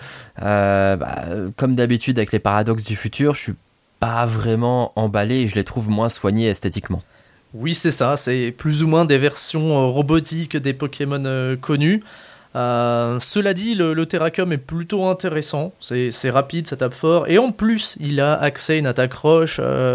comme d'habitude avec les paradoxes du futur, je suis pas vraiment emballé et je les trouve moins soignés esthétiquement. Oui, c'est ça, c'est plus ou moins des versions robotiques des Pokémon connus. Cela dit, le Terrakium est plutôt intéressant, c'est rapide, ça tape fort, et en plus il a accès à une attaque roche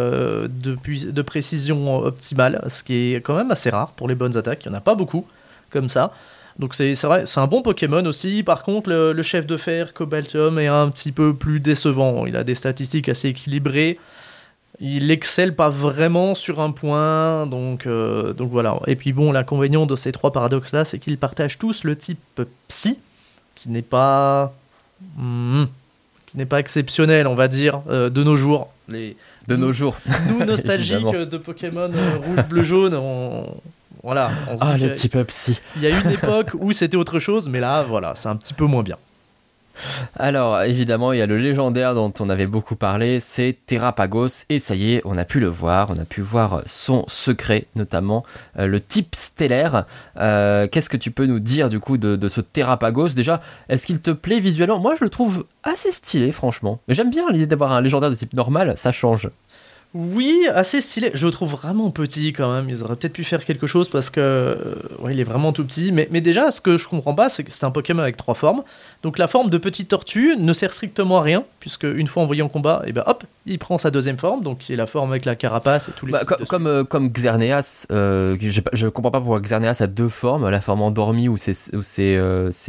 de précision optimale, ce qui est quand même assez rare pour les bonnes attaques, il n'y en a pas beaucoup comme ça. Donc c'est vrai, c'est un bon Pokémon aussi. Par contre, le chef de fer Cobaltium est un petit peu plus décevant, il a des statistiques assez équilibrées. Il excelle pas vraiment sur un point, donc voilà. Et puis bon, l'inconvénient de ces 3 paradoxes-là, c'est qu'ils partagent tous le type Psy, qui n'est pas exceptionnel, on va dire, de nos jours. Nos jours. Nous, nostalgiques de Pokémon rouge, bleu, jaune, voilà, on se dit le type Psy. Il y a une époque où c'était autre chose, mais là, voilà, c'est un petit peu moins bien. Alors évidemment il y a le légendaire dont on avait beaucoup parlé, c'est Terrapagos, et ça y est, on a pu le voir, on a pu voir son secret, notamment le type stellaire. Qu'est-ce que tu peux nous dire du coup de ce Terrapagos? Déjà, est-ce qu'il te plaît visuellement? Moi je le trouve assez stylé franchement, mais j'aime bien l'idée d'avoir un légendaire de type normal, ça change. Oui, assez stylé. Je le trouve vraiment petit quand même. Ils auraient peut-être pu faire quelque chose parce que il est vraiment tout petit. Mais déjà, ce que je comprends pas, c'est que c'est un Pokémon avec 3 formes. Donc la forme de petite tortue ne sert strictement à rien, puisque une fois envoyé en combat, et il prend sa deuxième forme, donc qui est la forme avec la carapace et tous les. Comme Xerneas, je comprends pas pourquoi Xerneas a 2 formes, la forme endormie où ses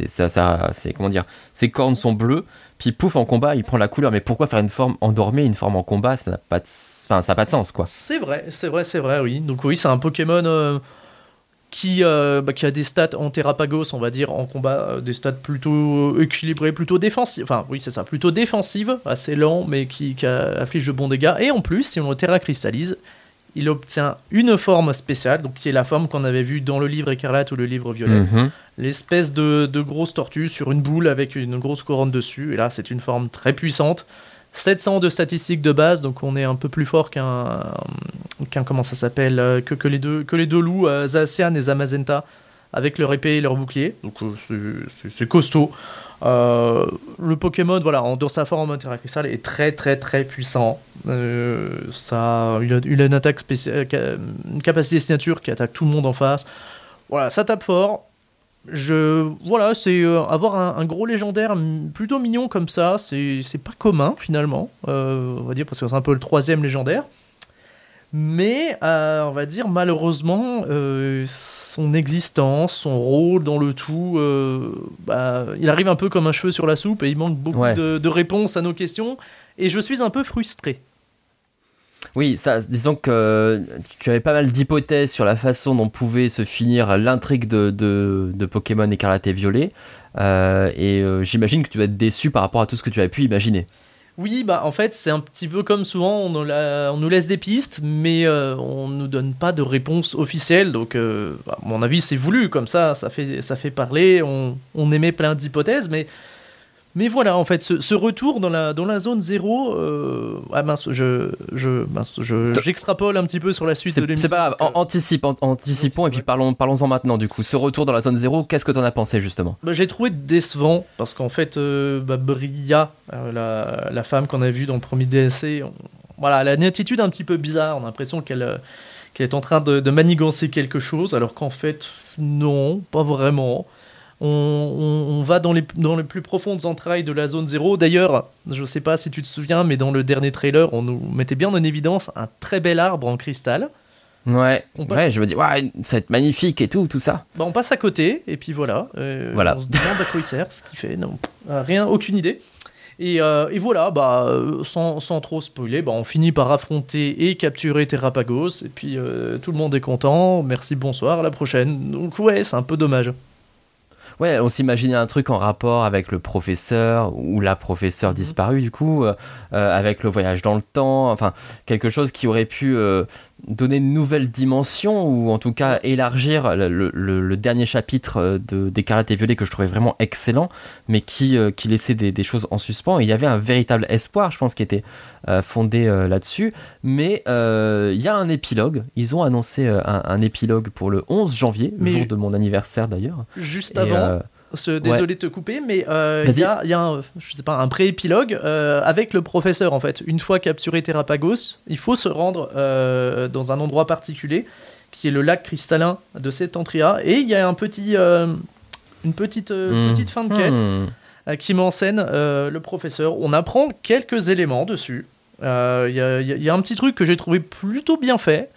cornes sont bleues. Puis pouf, en combat, il prend la couleur. Mais pourquoi faire une forme endormie et une forme en combat? Ça n'a pas de sens, quoi. C'est vrai, oui. Donc oui, c'est un Pokémon qui a des stats en Terrapagos, on va dire, en combat, des stats plutôt équilibrées, plutôt défensives. Enfin, oui, c'est ça, plutôt défensives, assez lent, mais qui afflige de bons dégâts. Et en plus, si on le terracristallise, il obtient une forme spéciale, donc qui est la forme qu'on avait vue dans le livre écarlate ou le livre violet. L'espèce de grosse tortue sur une boule avec une grosse couronne dessus. Et là, c'est une forme très puissante. 700 de statistiques de base, donc on est un peu plus fort qu'un comment ça s'appelle, que les deux loups, Zacian et Zamazenta, avec leur épée et leur bouclier. Donc c'est costaud. Le Pokémon, voilà, dans sa forme en terracrystal, est très très très puissant. Il a une attaque spéciale, une capacité signature qui attaque tout le monde en face. Voilà, ça tape fort. C'est avoir un gros légendaire plutôt mignon comme ça, c'est pas commun finalement, on va dire, parce que c'est un peu le 3e légendaire. Mais on va dire malheureusement son existence, son rôle dans le tout, il arrive un peu comme un cheveu sur la soupe et il manque beaucoup de réponses à nos questions et je suis un peu frustré. Oui, disons que tu avais pas mal d'hypothèses sur la façon dont pouvait se finir l'intrigue de Pokémon Écarlate et Violet, et j'imagine que tu vas être déçu par rapport à tout ce que tu avais pu imaginer. Oui, en fait, c'est un petit peu comme souvent, on nous laisse des pistes, mais on nous donne pas de réponse officielle, donc à mon avis, c'est voulu, comme ça fait parler, on émet plein d'hypothèses, mais voilà, en fait, ce retour dans la zone 0, j'extrapole un petit peu sur la suite de l'émission. C'est pas grave, anticipons et puis parlons-en maintenant du coup. Ce retour dans la zone 0, qu'est-ce que t'en as pensé justement? J'ai trouvé décevant, parce qu'en fait, Bria, la femme qu'on a vue dans le premier DLC, elle a une attitude un petit peu bizarre, on a l'impression qu'elle est en train de manigancer quelque chose, alors qu'en fait, non, pas vraiment. On va dans les plus profondes entrailles de la zone 0. D'ailleurs, je sais pas si tu te souviens, mais dans le dernier trailer, on nous mettait bien en évidence un très bel arbre en cristal. Je me dis, ça va être magnifique et tout ça. On passe à côté, et puis voilà. On se demande à quoi il sert, ce qu'il fait. Non, rien, aucune idée. Et voilà, sans trop spoiler, on finit par affronter et capturer Terrapagos, et puis tout le monde est content, merci, bonsoir, à la prochaine. Donc ouais, c'est un peu dommage. Ouais, on s'imaginait un truc en rapport avec le professeur ou la professeure disparue du coup, avec le voyage dans le temps, enfin quelque chose qui aurait pu donner une nouvelle dimension ou en tout cas élargir le dernier chapitre d'Écarlate et Violet que je trouvais vraiment excellent, mais qui laissait des choses en suspens. Et il y avait un véritable espoir, je pense, qui était fondé là-dessus. Mais il y a un épilogue. Ils ont annoncé un épilogue pour le 11 janvier, le jour de mon anniversaire d'ailleurs. Juste avant, désolé de te couper, mais il y a un pré-épilogue avec le professeur en fait. Une fois capturé Terrapagos, il faut se rendre dans un endroit particulier qui est le lac cristallin de Septentria, et il y a une petite fin de quête qui met en scène le professeur. On apprend quelques éléments dessus. Il y a un petit truc que j'ai trouvé plutôt bien fait.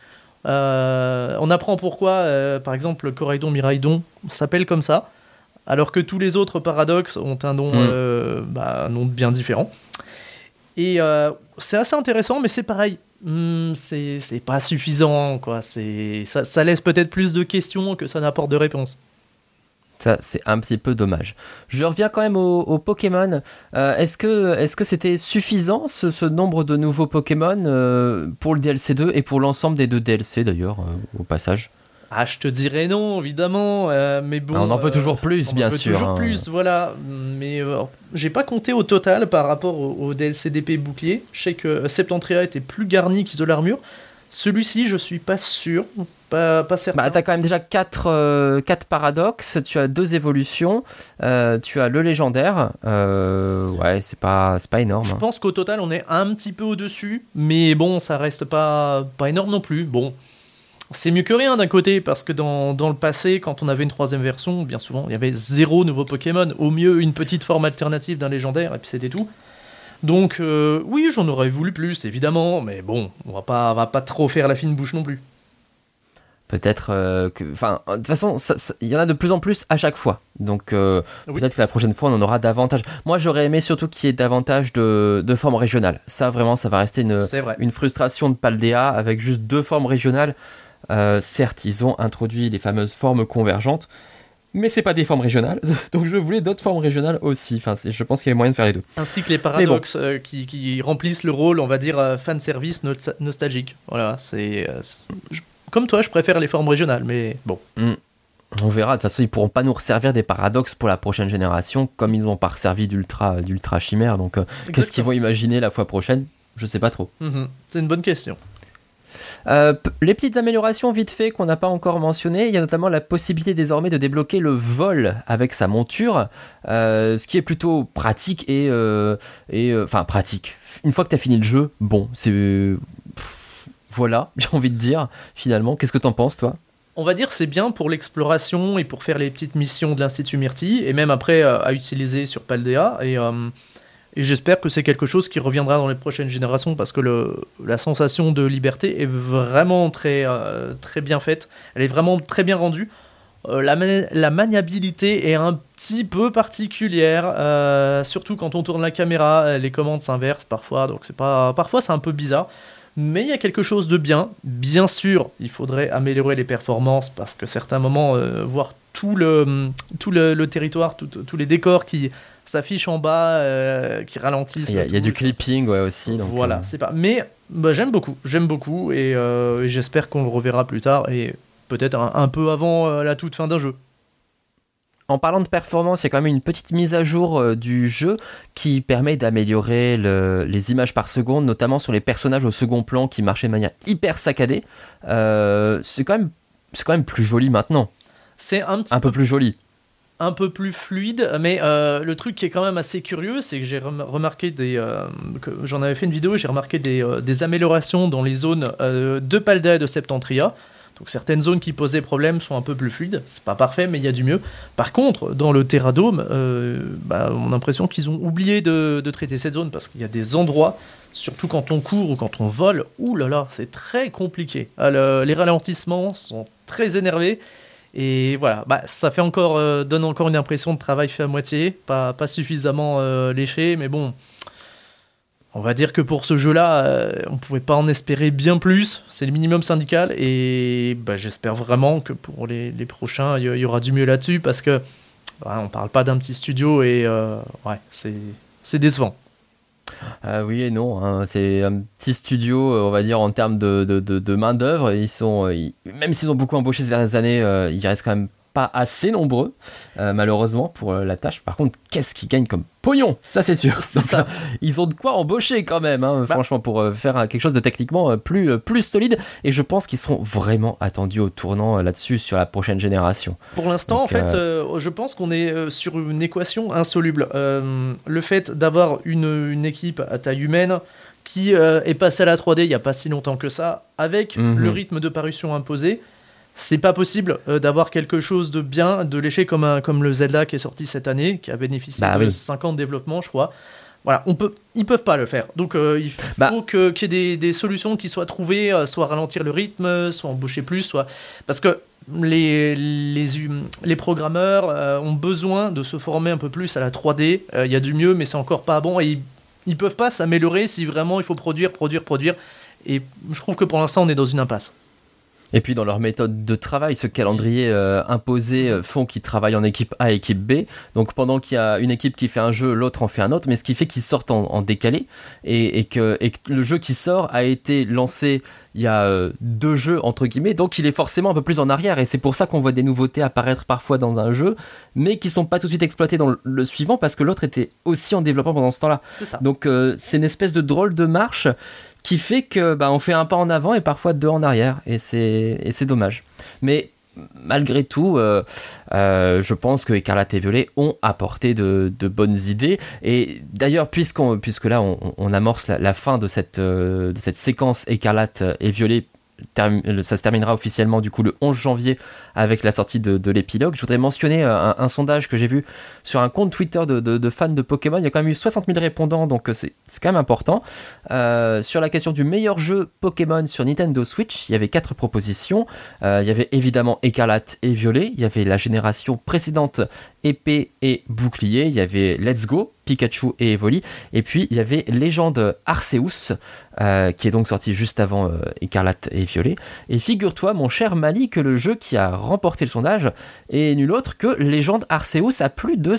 On apprend pourquoi, par exemple, Coraidon Miraidon s'appelle comme ça, alors que tous les autres paradoxes ont un nom, un nom bien différent. Et c'est assez intéressant, mais c'est pareil. C'est pas suffisant, quoi. Ça laisse peut-être plus de questions que ça n'apporte de réponses. Ça, c'est un petit peu dommage. Je reviens quand même au Pokémon. Est-ce que c'était suffisant, ce nombre de nouveaux Pokémon pour le DLC 2 et pour l'ensemble des 2 DLC d'ailleurs, au passage? Ah, je te dirais non, évidemment, mais bon... on en veut toujours plus, bien sûr. Toujours plus, voilà. Mais j'ai pas compté au total par rapport au DLC d'épée bouclier. Je sais que Septentria était plus garni qu'Isolarmure. Celui-ci, je suis pas sûr, pas certain. T'as quand même déjà 4 paradoxes, tu as 2 évolutions, tu as le légendaire. Ouais, c'est pas énorme. Je pense qu'au total, on est un petit peu au-dessus, mais bon, ça reste pas énorme non plus. Bon, c'est mieux que rien d'un côté, parce que dans le passé, quand on avait une 3e version, bien souvent, il y avait 0 nouveau Pokémon. Au mieux, une petite forme alternative d'un légendaire, et puis c'était tout. Donc oui, j'en aurais voulu plus, évidemment, mais bon, on va pas trop faire la fine bouche non plus. Peut-être que... Enfin, de toute façon, il y en a de plus en plus à chaque fois. Donc peut-être que la prochaine fois, on en aura davantage. Moi, j'aurais aimé surtout qu'il y ait davantage de formes régionales. Ça, vraiment, ça va rester une frustration de Paldea avec juste 2 formes régionales. Certes, ils ont introduit les fameuses formes convergentes, mais c'est pas des formes régionales, donc je voulais d'autres formes régionales aussi. Enfin, je pense qu'il y avait moyen de faire les 2. Ainsi que les paradoxes qui remplissent le rôle, on va dire, fanservice nostalgique. Voilà, comme toi, je préfère les formes régionales, mais bon. On verra, de toute façon, ils pourront pas nous resservir des paradoxes pour la prochaine génération, comme ils n'ont pas resservi d'ultra chimère, donc qu'est-ce qu'ils vont imaginer la fois prochaine? Je sais pas trop. C'est une bonne question. Les petites améliorations vite fait qu'on n'a pas encore mentionnées, il y a notamment la possibilité désormais de débloquer le vol avec sa monture, ce qui est plutôt pratique enfin pratique. Une fois que tu as fini le jeu, bon, c'est... voilà, j'ai envie de dire, finalement. Qu'est-ce que t'en penses, toi? On va dire c'est bien pour l'exploration et pour faire les petites missions de l'Institut Myrtille, et même après à utiliser sur Paldea, et j'espère que c'est quelque chose qui reviendra dans les prochaines générations, parce que la sensation de liberté est vraiment très bien faite. Elle est vraiment très bien rendue. La maniabilité est un petit peu particulière, surtout quand on tourne la caméra. Les commandes s'inversent parfois, donc parfois c'est un peu bizarre. Mais il y a quelque chose de bien. Bien sûr, il faudrait améliorer les performances, parce que certains moments, voir tout le territoire, tous les décors qui s'affichent en bas, qui ralentissent. Il y a du clipping aussi. Donc voilà, c'est pas. Mais j'aime beaucoup, et j'espère qu'on le reverra plus tard, et peut-être un peu avant la toute fin d'un jeu. En parlant de performance, il y a quand même une petite mise à jour du jeu qui permet d'améliorer les images par seconde, notamment sur les personnages au second plan qui marchaient de manière hyper saccadée. C'est quand même plus joli maintenant. C'est un peu plus joli. Un peu plus fluide, mais le truc qui est quand même assez curieux, c'est que j'ai remarqué j'en avais fait une vidéo et j'ai remarqué des améliorations dans les zones de Paldea et de Septentria. Donc certaines zones qui posaient problème sont un peu plus fluides, c'est pas parfait, mais il y a du mieux. Par contre, dans le Terradome, on a l'impression qu'ils ont oublié de traiter cette zone, parce qu'il y a des endroits, surtout quand on court ou quand on vole, oulala, c'est très compliqué. Les ralentissements sont très énervés, et voilà, ça fait donne encore une impression de travail fait à moitié, pas suffisamment léché, mais bon, On va dire que pour ce jeu-là, on pouvait pas en espérer bien plus. C'est le minimum syndical. Et j'espère vraiment que pour les prochains, il y aura du mieux là-dessus. Parce que on parle pas d'un petit studio et c'est décevant. Oui et non, hein. C'est un petit studio, on va dire, en termes de main-d'œuvre. Même s'ils ont beaucoup embauché ces dernières années, ils restent quand même pas assez nombreux, malheureusement, pour la tâche. Par contre, qu'est-ce qu'ils gagnent comme pognon? Ça, c'est sûr. Donc, ça. Ils ont de quoi embaucher quand même, hein, franchement, pour faire quelque chose de techniquement plus solide. Et je pense qu'ils seront vraiment attendus au tournant là-dessus sur la prochaine génération. Pour l'instant, donc, en fait, je pense qu'on est sur une équation insoluble. Le fait d'avoir une équipe à taille humaine qui est passée à la 3D il n'y a pas si longtemps que ça, avec le rythme de parution imposé, c'est pas possible d'avoir quelque chose de bien, de léché comme le Zelda qui est sorti cette année, qui a bénéficié de 5 ans de développement, je crois. Voilà, ils peuvent pas le faire. Donc il faut qu'il y ait des solutions qui soient trouvées, soit ralentir le rythme, soit embaucher plus, soit... Parce que les programmeurs ont besoin de se former un peu plus à la 3D. Il y a du mieux, mais c'est encore pas bon. Et ils peuvent pas s'améliorer si vraiment il faut produire. Et je trouve que pour l'instant, on est dans une impasse. Et puis dans leur méthode de travail, ce calendrier imposé font qu'ils travaillent en équipe A et équipe B. Donc pendant qu'il y a une équipe qui fait un jeu, l'autre en fait un autre, mais ce qui fait qu'ils sortent en décalé et que le jeu qui sort a été lancé il y a 2 jeux entre guillemets, donc il est forcément un peu plus en arrière et c'est pour ça qu'on voit des nouveautés apparaître parfois dans un jeu, mais qui sont pas tout de suite exploitées dans le suivant parce que l'autre était aussi en développement pendant ce temps-là. C'est ça. Donc c'est une espèce de drôle de marche qui fait que on fait un pas en avant et parfois 2 en arrière et c'est dommage. Mais malgré tout, je pense que Écarlate et Violet ont apporté de bonnes idées. Et d'ailleurs, puisque là on amorce la fin de cette séquence Écarlate et Violet, ça se terminera officiellement du coup le 11 janvier avec la sortie de l'épilogue. Je voudrais mentionner un sondage que j'ai vu sur un compte Twitter de fans de Pokémon. Il y a quand même eu 60 000 répondants, donc c'est quand même important. Sur la question du meilleur jeu Pokémon sur Nintendo Switch, il y avait 4 propositions. Il y avait évidemment Écarlate et Violet, il y avait la génération précédente Épée et Bouclier, il y avait Let's Go, Pikachu et Evoli, et puis il y avait Légende Arceus, qui est donc sorti juste avant Écarlate et Violet. Et figure-toi, mon cher Mali, que le jeu qui a remporté le sondage est nul autre que Légende Arceus à plus de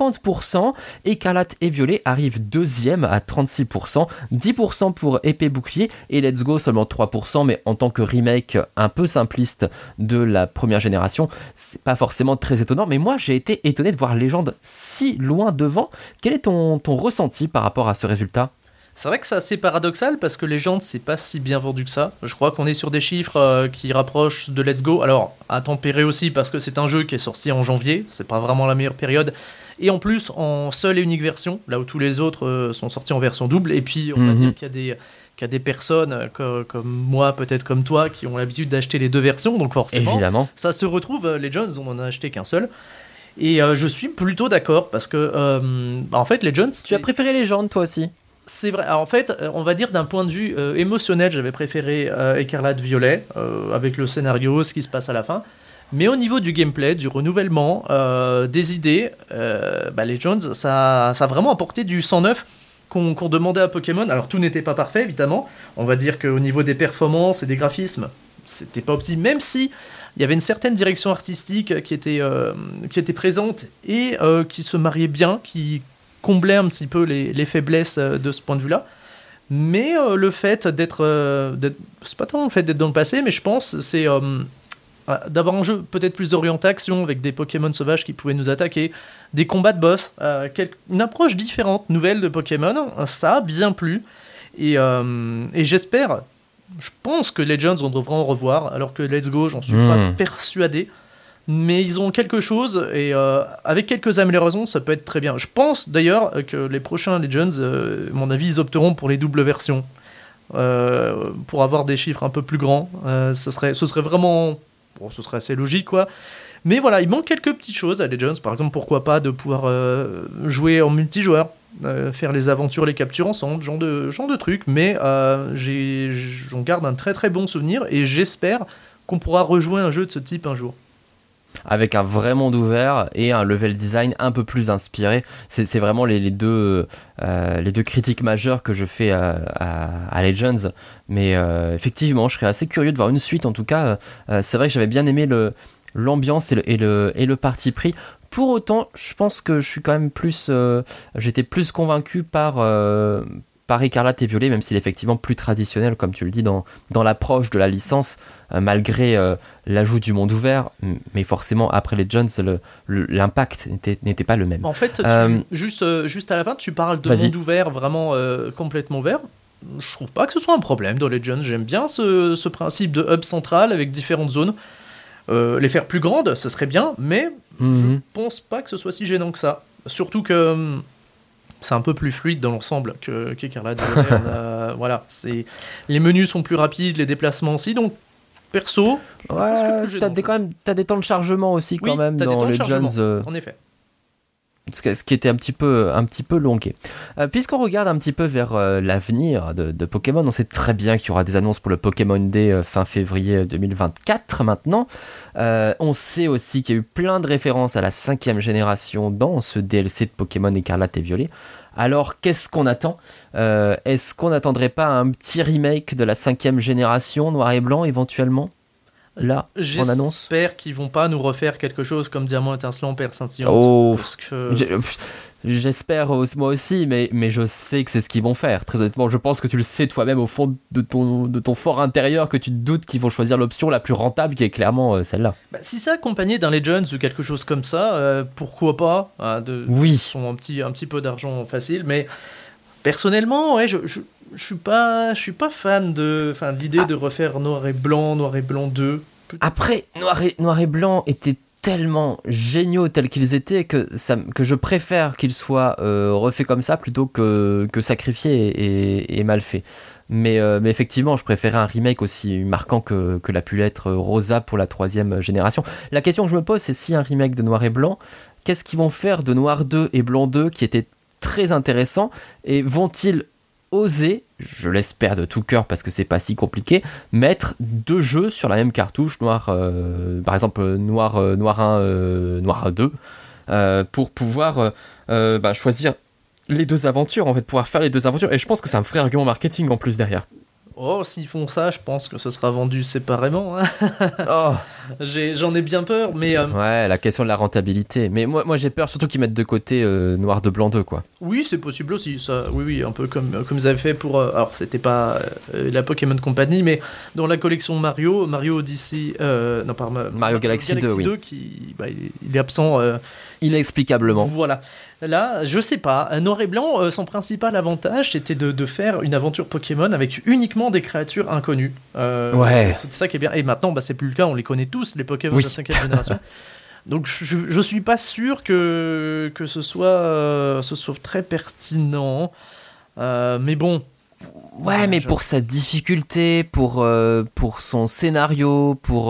50%. Écarlate et Violet arrive 2e à 36%, 10% pour Épée Bouclier et Let's Go seulement 3%, mais en tant que remake un peu simpliste de la première génération, c'est pas forcément très étonnant. Mais moi j'ai été étonné de voir Légende si loin devant. Quel est ton ressenti par rapport à ce résultat ? C'est vrai que c'est assez paradoxal parce que Legend, c'est pas si bien vendu que ça. Je crois qu'on est sur des chiffres qui rapprochent de Let's Go. Alors, à tempérer aussi parce que c'est un jeu qui est sorti en janvier, c'est pas vraiment la meilleure période. Et en plus, en seule et unique version, là où tous les autres sont sortis en version double. Et puis, on va dire qu'il y a des personnes comme moi, peut-être comme toi, qui ont l'habitude d'acheter les 2 versions. Donc forcément, évidemment, ça se retrouve. Legends, on en a acheté qu'un seul. Et je suis plutôt d'accord parce que, en fait, Legends... Tu as préféré Légende, toi aussi ? C'est vrai. Alors, en fait, on va dire d'un point de vue émotionnel, j'avais préféré Écarlate Violet, avec le scénario, ce qui se passe à la fin. Mais au niveau du gameplay, du renouvellement, des idées, Legends, ça a vraiment apporté du 109 qu'on demandait à Pokémon. Alors, tout n'était pas parfait, évidemment. On va dire qu'au niveau des performances et des graphismes, c'était pas optimal, même si il y avait une certaine direction artistique qui était présente et qui se mariait bien, qui comblait un petit peu les faiblesses de ce point de vue-là. Mais le fait d'être... c'est pas tant le fait d'être dans le passé, mais je pense c'est d'avoir un jeu peut-être plus orienté action, avec des Pokémon sauvages qui pouvaient nous attaquer, des combats de boss, une approche différente, nouvelle de Pokémon, ça a bien plu. Et j'espère... Je pense que Legends, on devra en revoir, alors que Let's Go, j'en suis pas persuadé. Mais ils ont quelque chose, et avec quelques améliorations, ça peut être très bien. Je pense d'ailleurs que les prochains Legends, à mon avis, ils opteront pour les doubles versions. Pour avoir des chiffres un peu plus grands. Ce serait vraiment... Bon, ce serait assez logique, quoi. Mais voilà, il manque quelques petites choses à Legends. Par exemple, pourquoi pas de pouvoir jouer en multijoueur, faire les aventures, les captures ensemble, genre de trucs. Mais j'en garde un très très bon souvenir et j'espère qu'on pourra rejouer un jeu de ce type un jour. avec un vrai monde ouvert et un level design un peu plus inspiré. C'est vraiment les deux critiques majeures que je fais à Legends. Mais effectivement, je serais assez curieux de voir une suite. En tout cas, c'est vrai que j'avais bien aimé l'ambiance et le parti pris. Pour autant, je pense que je suis quand même j'étais plus convaincu par Écarlate et Violet, même s'il est effectivement plus traditionnel, comme tu le dis, dans l'approche de la licence, malgré l'ajout du monde ouvert. Mais forcément, après Legends, l'impact n'était pas le même. En fait, juste à la fin, tu parles de monde ouvert, vraiment complètement ouvert. Je trouve pas que ce soit un problème dans Legends. J'aime bien ce principe de hub central avec différentes zones. Les faire plus grandes, ce serait bien, mais je pense pas que ce soit si gênant que ça. Surtout que c'est un peu plus fluide dans l'ensemble qu'Écarlate. Voilà, les menus sont plus rapides, les déplacements aussi, donc perso, je pense que plus gênant. T'as des temps de chargement aussi quand même dans Legends. En effet. Ce qui était un petit peu longué. Puisqu'on regarde un petit peu vers l'avenir de Pokémon, on sait très bien qu'il y aura des annonces pour le Pokémon Day fin février 2024 maintenant. On sait aussi qu'il y a eu plein de références à la 5e génération dans ce DLC de Pokémon Écarlate et Violet. Alors qu'est-ce qu'on attend ? Est-ce qu'on n'attendrait pas un petit remake de la 5e génération noir et blanc éventuellement ? Là, en annonce. J'espère qu'ils vont pas nous refaire quelque chose comme Diamant étincelant, Perle scintillante. Parce que... J'espère moi aussi, mais je sais que c'est ce qu'ils vont faire. Très honnêtement, je pense que tu le sais toi-même au fond de ton fort intérieur, que tu te doutes qu'ils vont choisir l'option la plus rentable, qui est clairement celle-là. Si c'est accompagné d'un Legends ou quelque chose comme ça, pourquoi pas Oui. Un petit peu d'argent facile, mais personnellement, ouais, je suis pas fan de l'idée de refaire Noir et Blanc 2. Après, Noir et Blanc était tellement géniaux tels qu'ils étaient que je préfère qu'ils soient refaits comme ça plutôt que sacrifiés et mal faits. Mais effectivement, je préférais un remake aussi marquant que l'a pu l'être Rosa pour la 3e génération. La question que je me pose, c'est si un remake de Noir et Blanc, qu'est-ce qu'ils vont faire de Noir 2 et Blanc 2 qui étaient très intéressants, et vont-ils oser, je l'espère de tout cœur parce que c'est pas si compliqué, mettre 2 jeux sur la même cartouche, par exemple Noir 1, Noir 2, pour pouvoir choisir les 2 aventures, en fait, pouvoir faire les 2 aventures, et je pense que c'est un vrai argument marketing en plus derrière. Oh, s'ils font ça, je pense que ce sera vendu séparément. Hein. Oh. J'en ai bien peur, mais... Ouais, la question de la rentabilité. Mais moi j'ai peur surtout qu'ils mettent de côté Noir 2, Blanc 2, quoi. Oui, c'est possible aussi, ça. Oui, un peu comme ils avaient fait pour... alors, c'était pas la Pokémon Company, mais dans la collection Mario Odyssey... Mario Galaxy 2, oui. 2, il est absent... inexplicablement. Voilà. Là, je sais pas. Noir et Blanc, son principal avantage, c'était de faire une aventure Pokémon avec uniquement des créatures inconnues. Ouais. C'est ça qui est bien. Et maintenant, c'est plus le cas. On les connaît tous, les Pokémon de la 5e génération. Donc, je suis pas sûr que ce soit très pertinent. Mais bon. Ouais, mais pour sa difficulté, pour son scénario, pour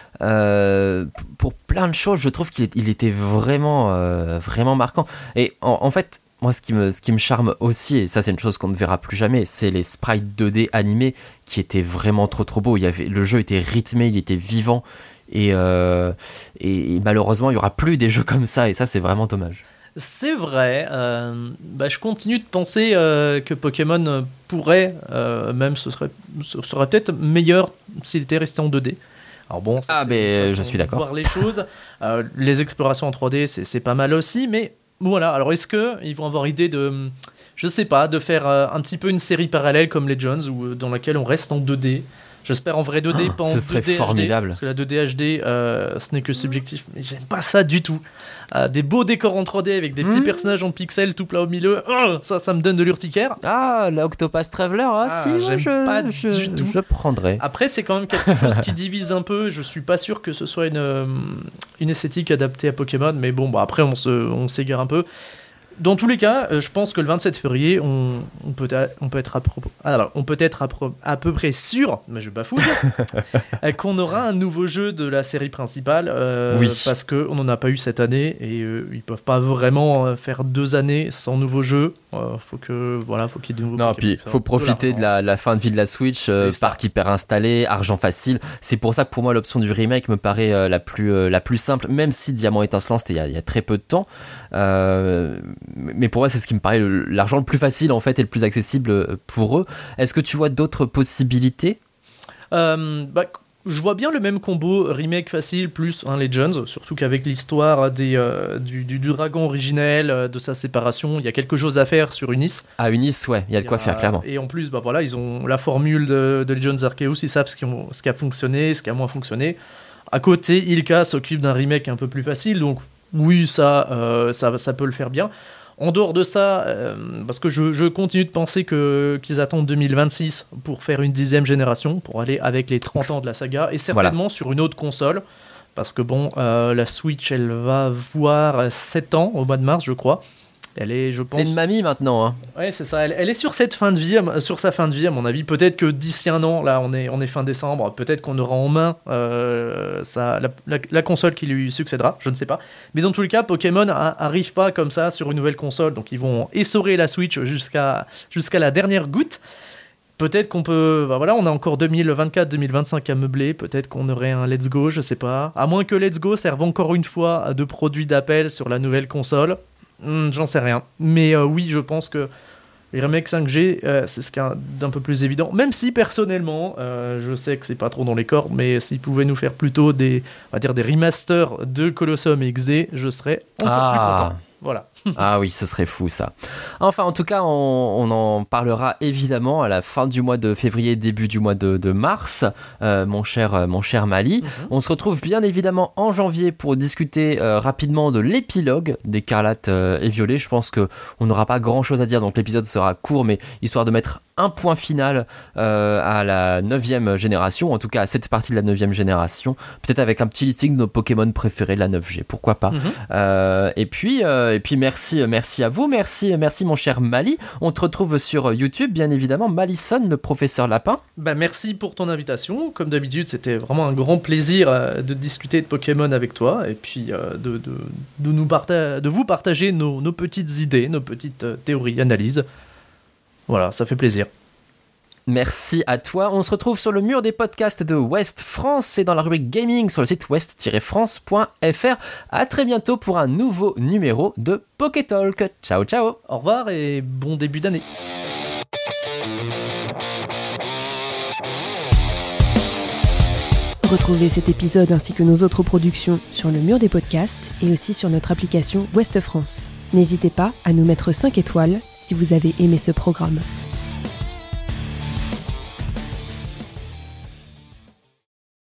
plein de choses, je trouve qu'il était vraiment marquant. Et en fait, moi, ce qui me charme aussi, et ça c'est une chose qu'on ne verra plus jamais, c'est les sprites 2D animés qui étaient vraiment trop beaux. Le jeu était rythmé, il était vivant, et malheureusement, il n'y aura plus des jeux comme ça, et ça c'est vraiment dommage. C'est vrai, je continue de penser que Pokémon pourrait, même ce serait peut-être meilleur s'il était resté en 2D. Alors bon, je suis d'accord. Voir les choses, les explorations en 3D, c'est pas mal aussi, mais voilà. Alors est-ce qu'ils vont avoir idée de, je sais pas, de faire un petit peu une série parallèle comme Legends, ou dans laquelle on reste en 2D. J'espère en vrai 2D, pas en 2D HD. Ce serait formidable. Parce que la 2D HD, ce n'est que subjectif, mais j'aime pas ça du tout. Des beaux décors en 3D avec des petits personnages en pixels tout plat au milieu, ça me donne de l'urticaire. Ah, la Octopus Traveler, j'aime pas du tout. Je prendrais. Après, c'est quand même quelque chose qui divise un peu. Je suis pas sûr que ce soit une esthétique adaptée à Pokémon, mais bon, après on s'égare un peu. Dans tous les cas, je pense que le 27 février, on peut être à peu près sûr, mais je bafouille, qu'on aura un nouveau jeu de la série principale, parce qu'on n'en a pas eu cette année, et ils peuvent pas vraiment faire 2 années sans nouveau jeu. Faut qu'il y ait de nouveaux. Non, puis faut profiter de la fin de vie de la Switch, parc hyper installé, argent facile. C'est pour ça que pour moi l'option du remake me paraît la plus simple, même si Diamant étincelant c'était il y a très peu de temps. Mais pour moi c'est ce qui me paraît l'argent le plus facile en fait et le plus accessible pour eux. Est-ce que tu vois d'autres possibilités? Je vois bien le même combo remake facile plus Legends, surtout qu'avec l'histoire du dragon originel, de sa séparation, il y a quelque chose à faire sur Unis. À Unis, ouais, il y a de quoi faire clairement. Et en plus, ils ont la formule de Legends Arceus, ils savent ce qui a fonctionné, ce qui a moins fonctionné. À côté, Ilka s'occupe d'un remake un peu plus facile, donc oui, ça peut le faire bien. En dehors de ça, parce que je continue de penser qu'ils attendent 2026 pour faire une 10e génération, pour aller avec les 30 ans de la saga, et certainement sur une autre console, parce que la Switch, elle va voir 7 ans au mois de mars, je crois. Elle est, je pense... C'est une mamie maintenant. Hein. Ouais, c'est ça. Elle est sur sa fin de vie, à mon avis. Peut-être que d'ici un an, là, on est fin décembre, peut-être qu'on aura en main la console qui lui succédera. Je ne sais pas. Mais dans tous les cas, Pokémon arrive pas comme ça sur une nouvelle console. Donc, ils vont essorer la Switch jusqu'à la dernière goutte. Peut-être qu'on peut... on a encore 2024-2025 à meubler. Peut-être qu'on aurait un Let's Go, je sais pas. À moins que Let's Go serve encore une fois de produit d'appel sur la nouvelle console. J'en sais rien. Mais oui, je pense que les remakes 5G, c'est ce qui est d'un peu plus évident. Même si, personnellement, je sais que c'est pas trop dans les cordes, mais s'ils pouvaient nous faire plutôt des remasters de Colosseum et Xé, je serais encore plus content. Voilà. Ah oui, ce serait fou ça. Enfin, en tout cas, on en parlera évidemment à la fin du mois de février, début du mois de mars, mon cher Mali. On se retrouve bien évidemment en janvier pour discuter rapidement de l'épilogue d'Écarlate et Violet. Je pense qu'on n'aura pas grand chose à dire, donc l'épisode sera court, mais histoire de mettre un point final à la 9e génération, en tout cas à cette partie de la 9e génération, peut-être avec un petit listing de nos Pokémon préférés de la 9G, pourquoi pas. Et puis merci à vous, merci mon cher Mali. On te retrouve sur YouTube, bien évidemment, Malison, le professeur Lapin. Merci pour ton invitation. Comme d'habitude, c'était vraiment un grand plaisir de discuter de Pokémon avec toi et puis de vous partager nos petites idées, nos petites théories, analyses. Voilà, ça fait plaisir. Merci à toi. On se retrouve sur le mur des podcasts de West France et dans la rubrique gaming sur le site west-france.fr. À très bientôt pour un nouveau numéro de Pokétalk. Ciao, ciao. Au revoir et bon début d'année. Retrouvez cet épisode ainsi que nos autres productions sur le mur des podcasts et aussi sur notre application West France. N'hésitez pas à nous mettre 5 étoiles si vous avez aimé ce programme.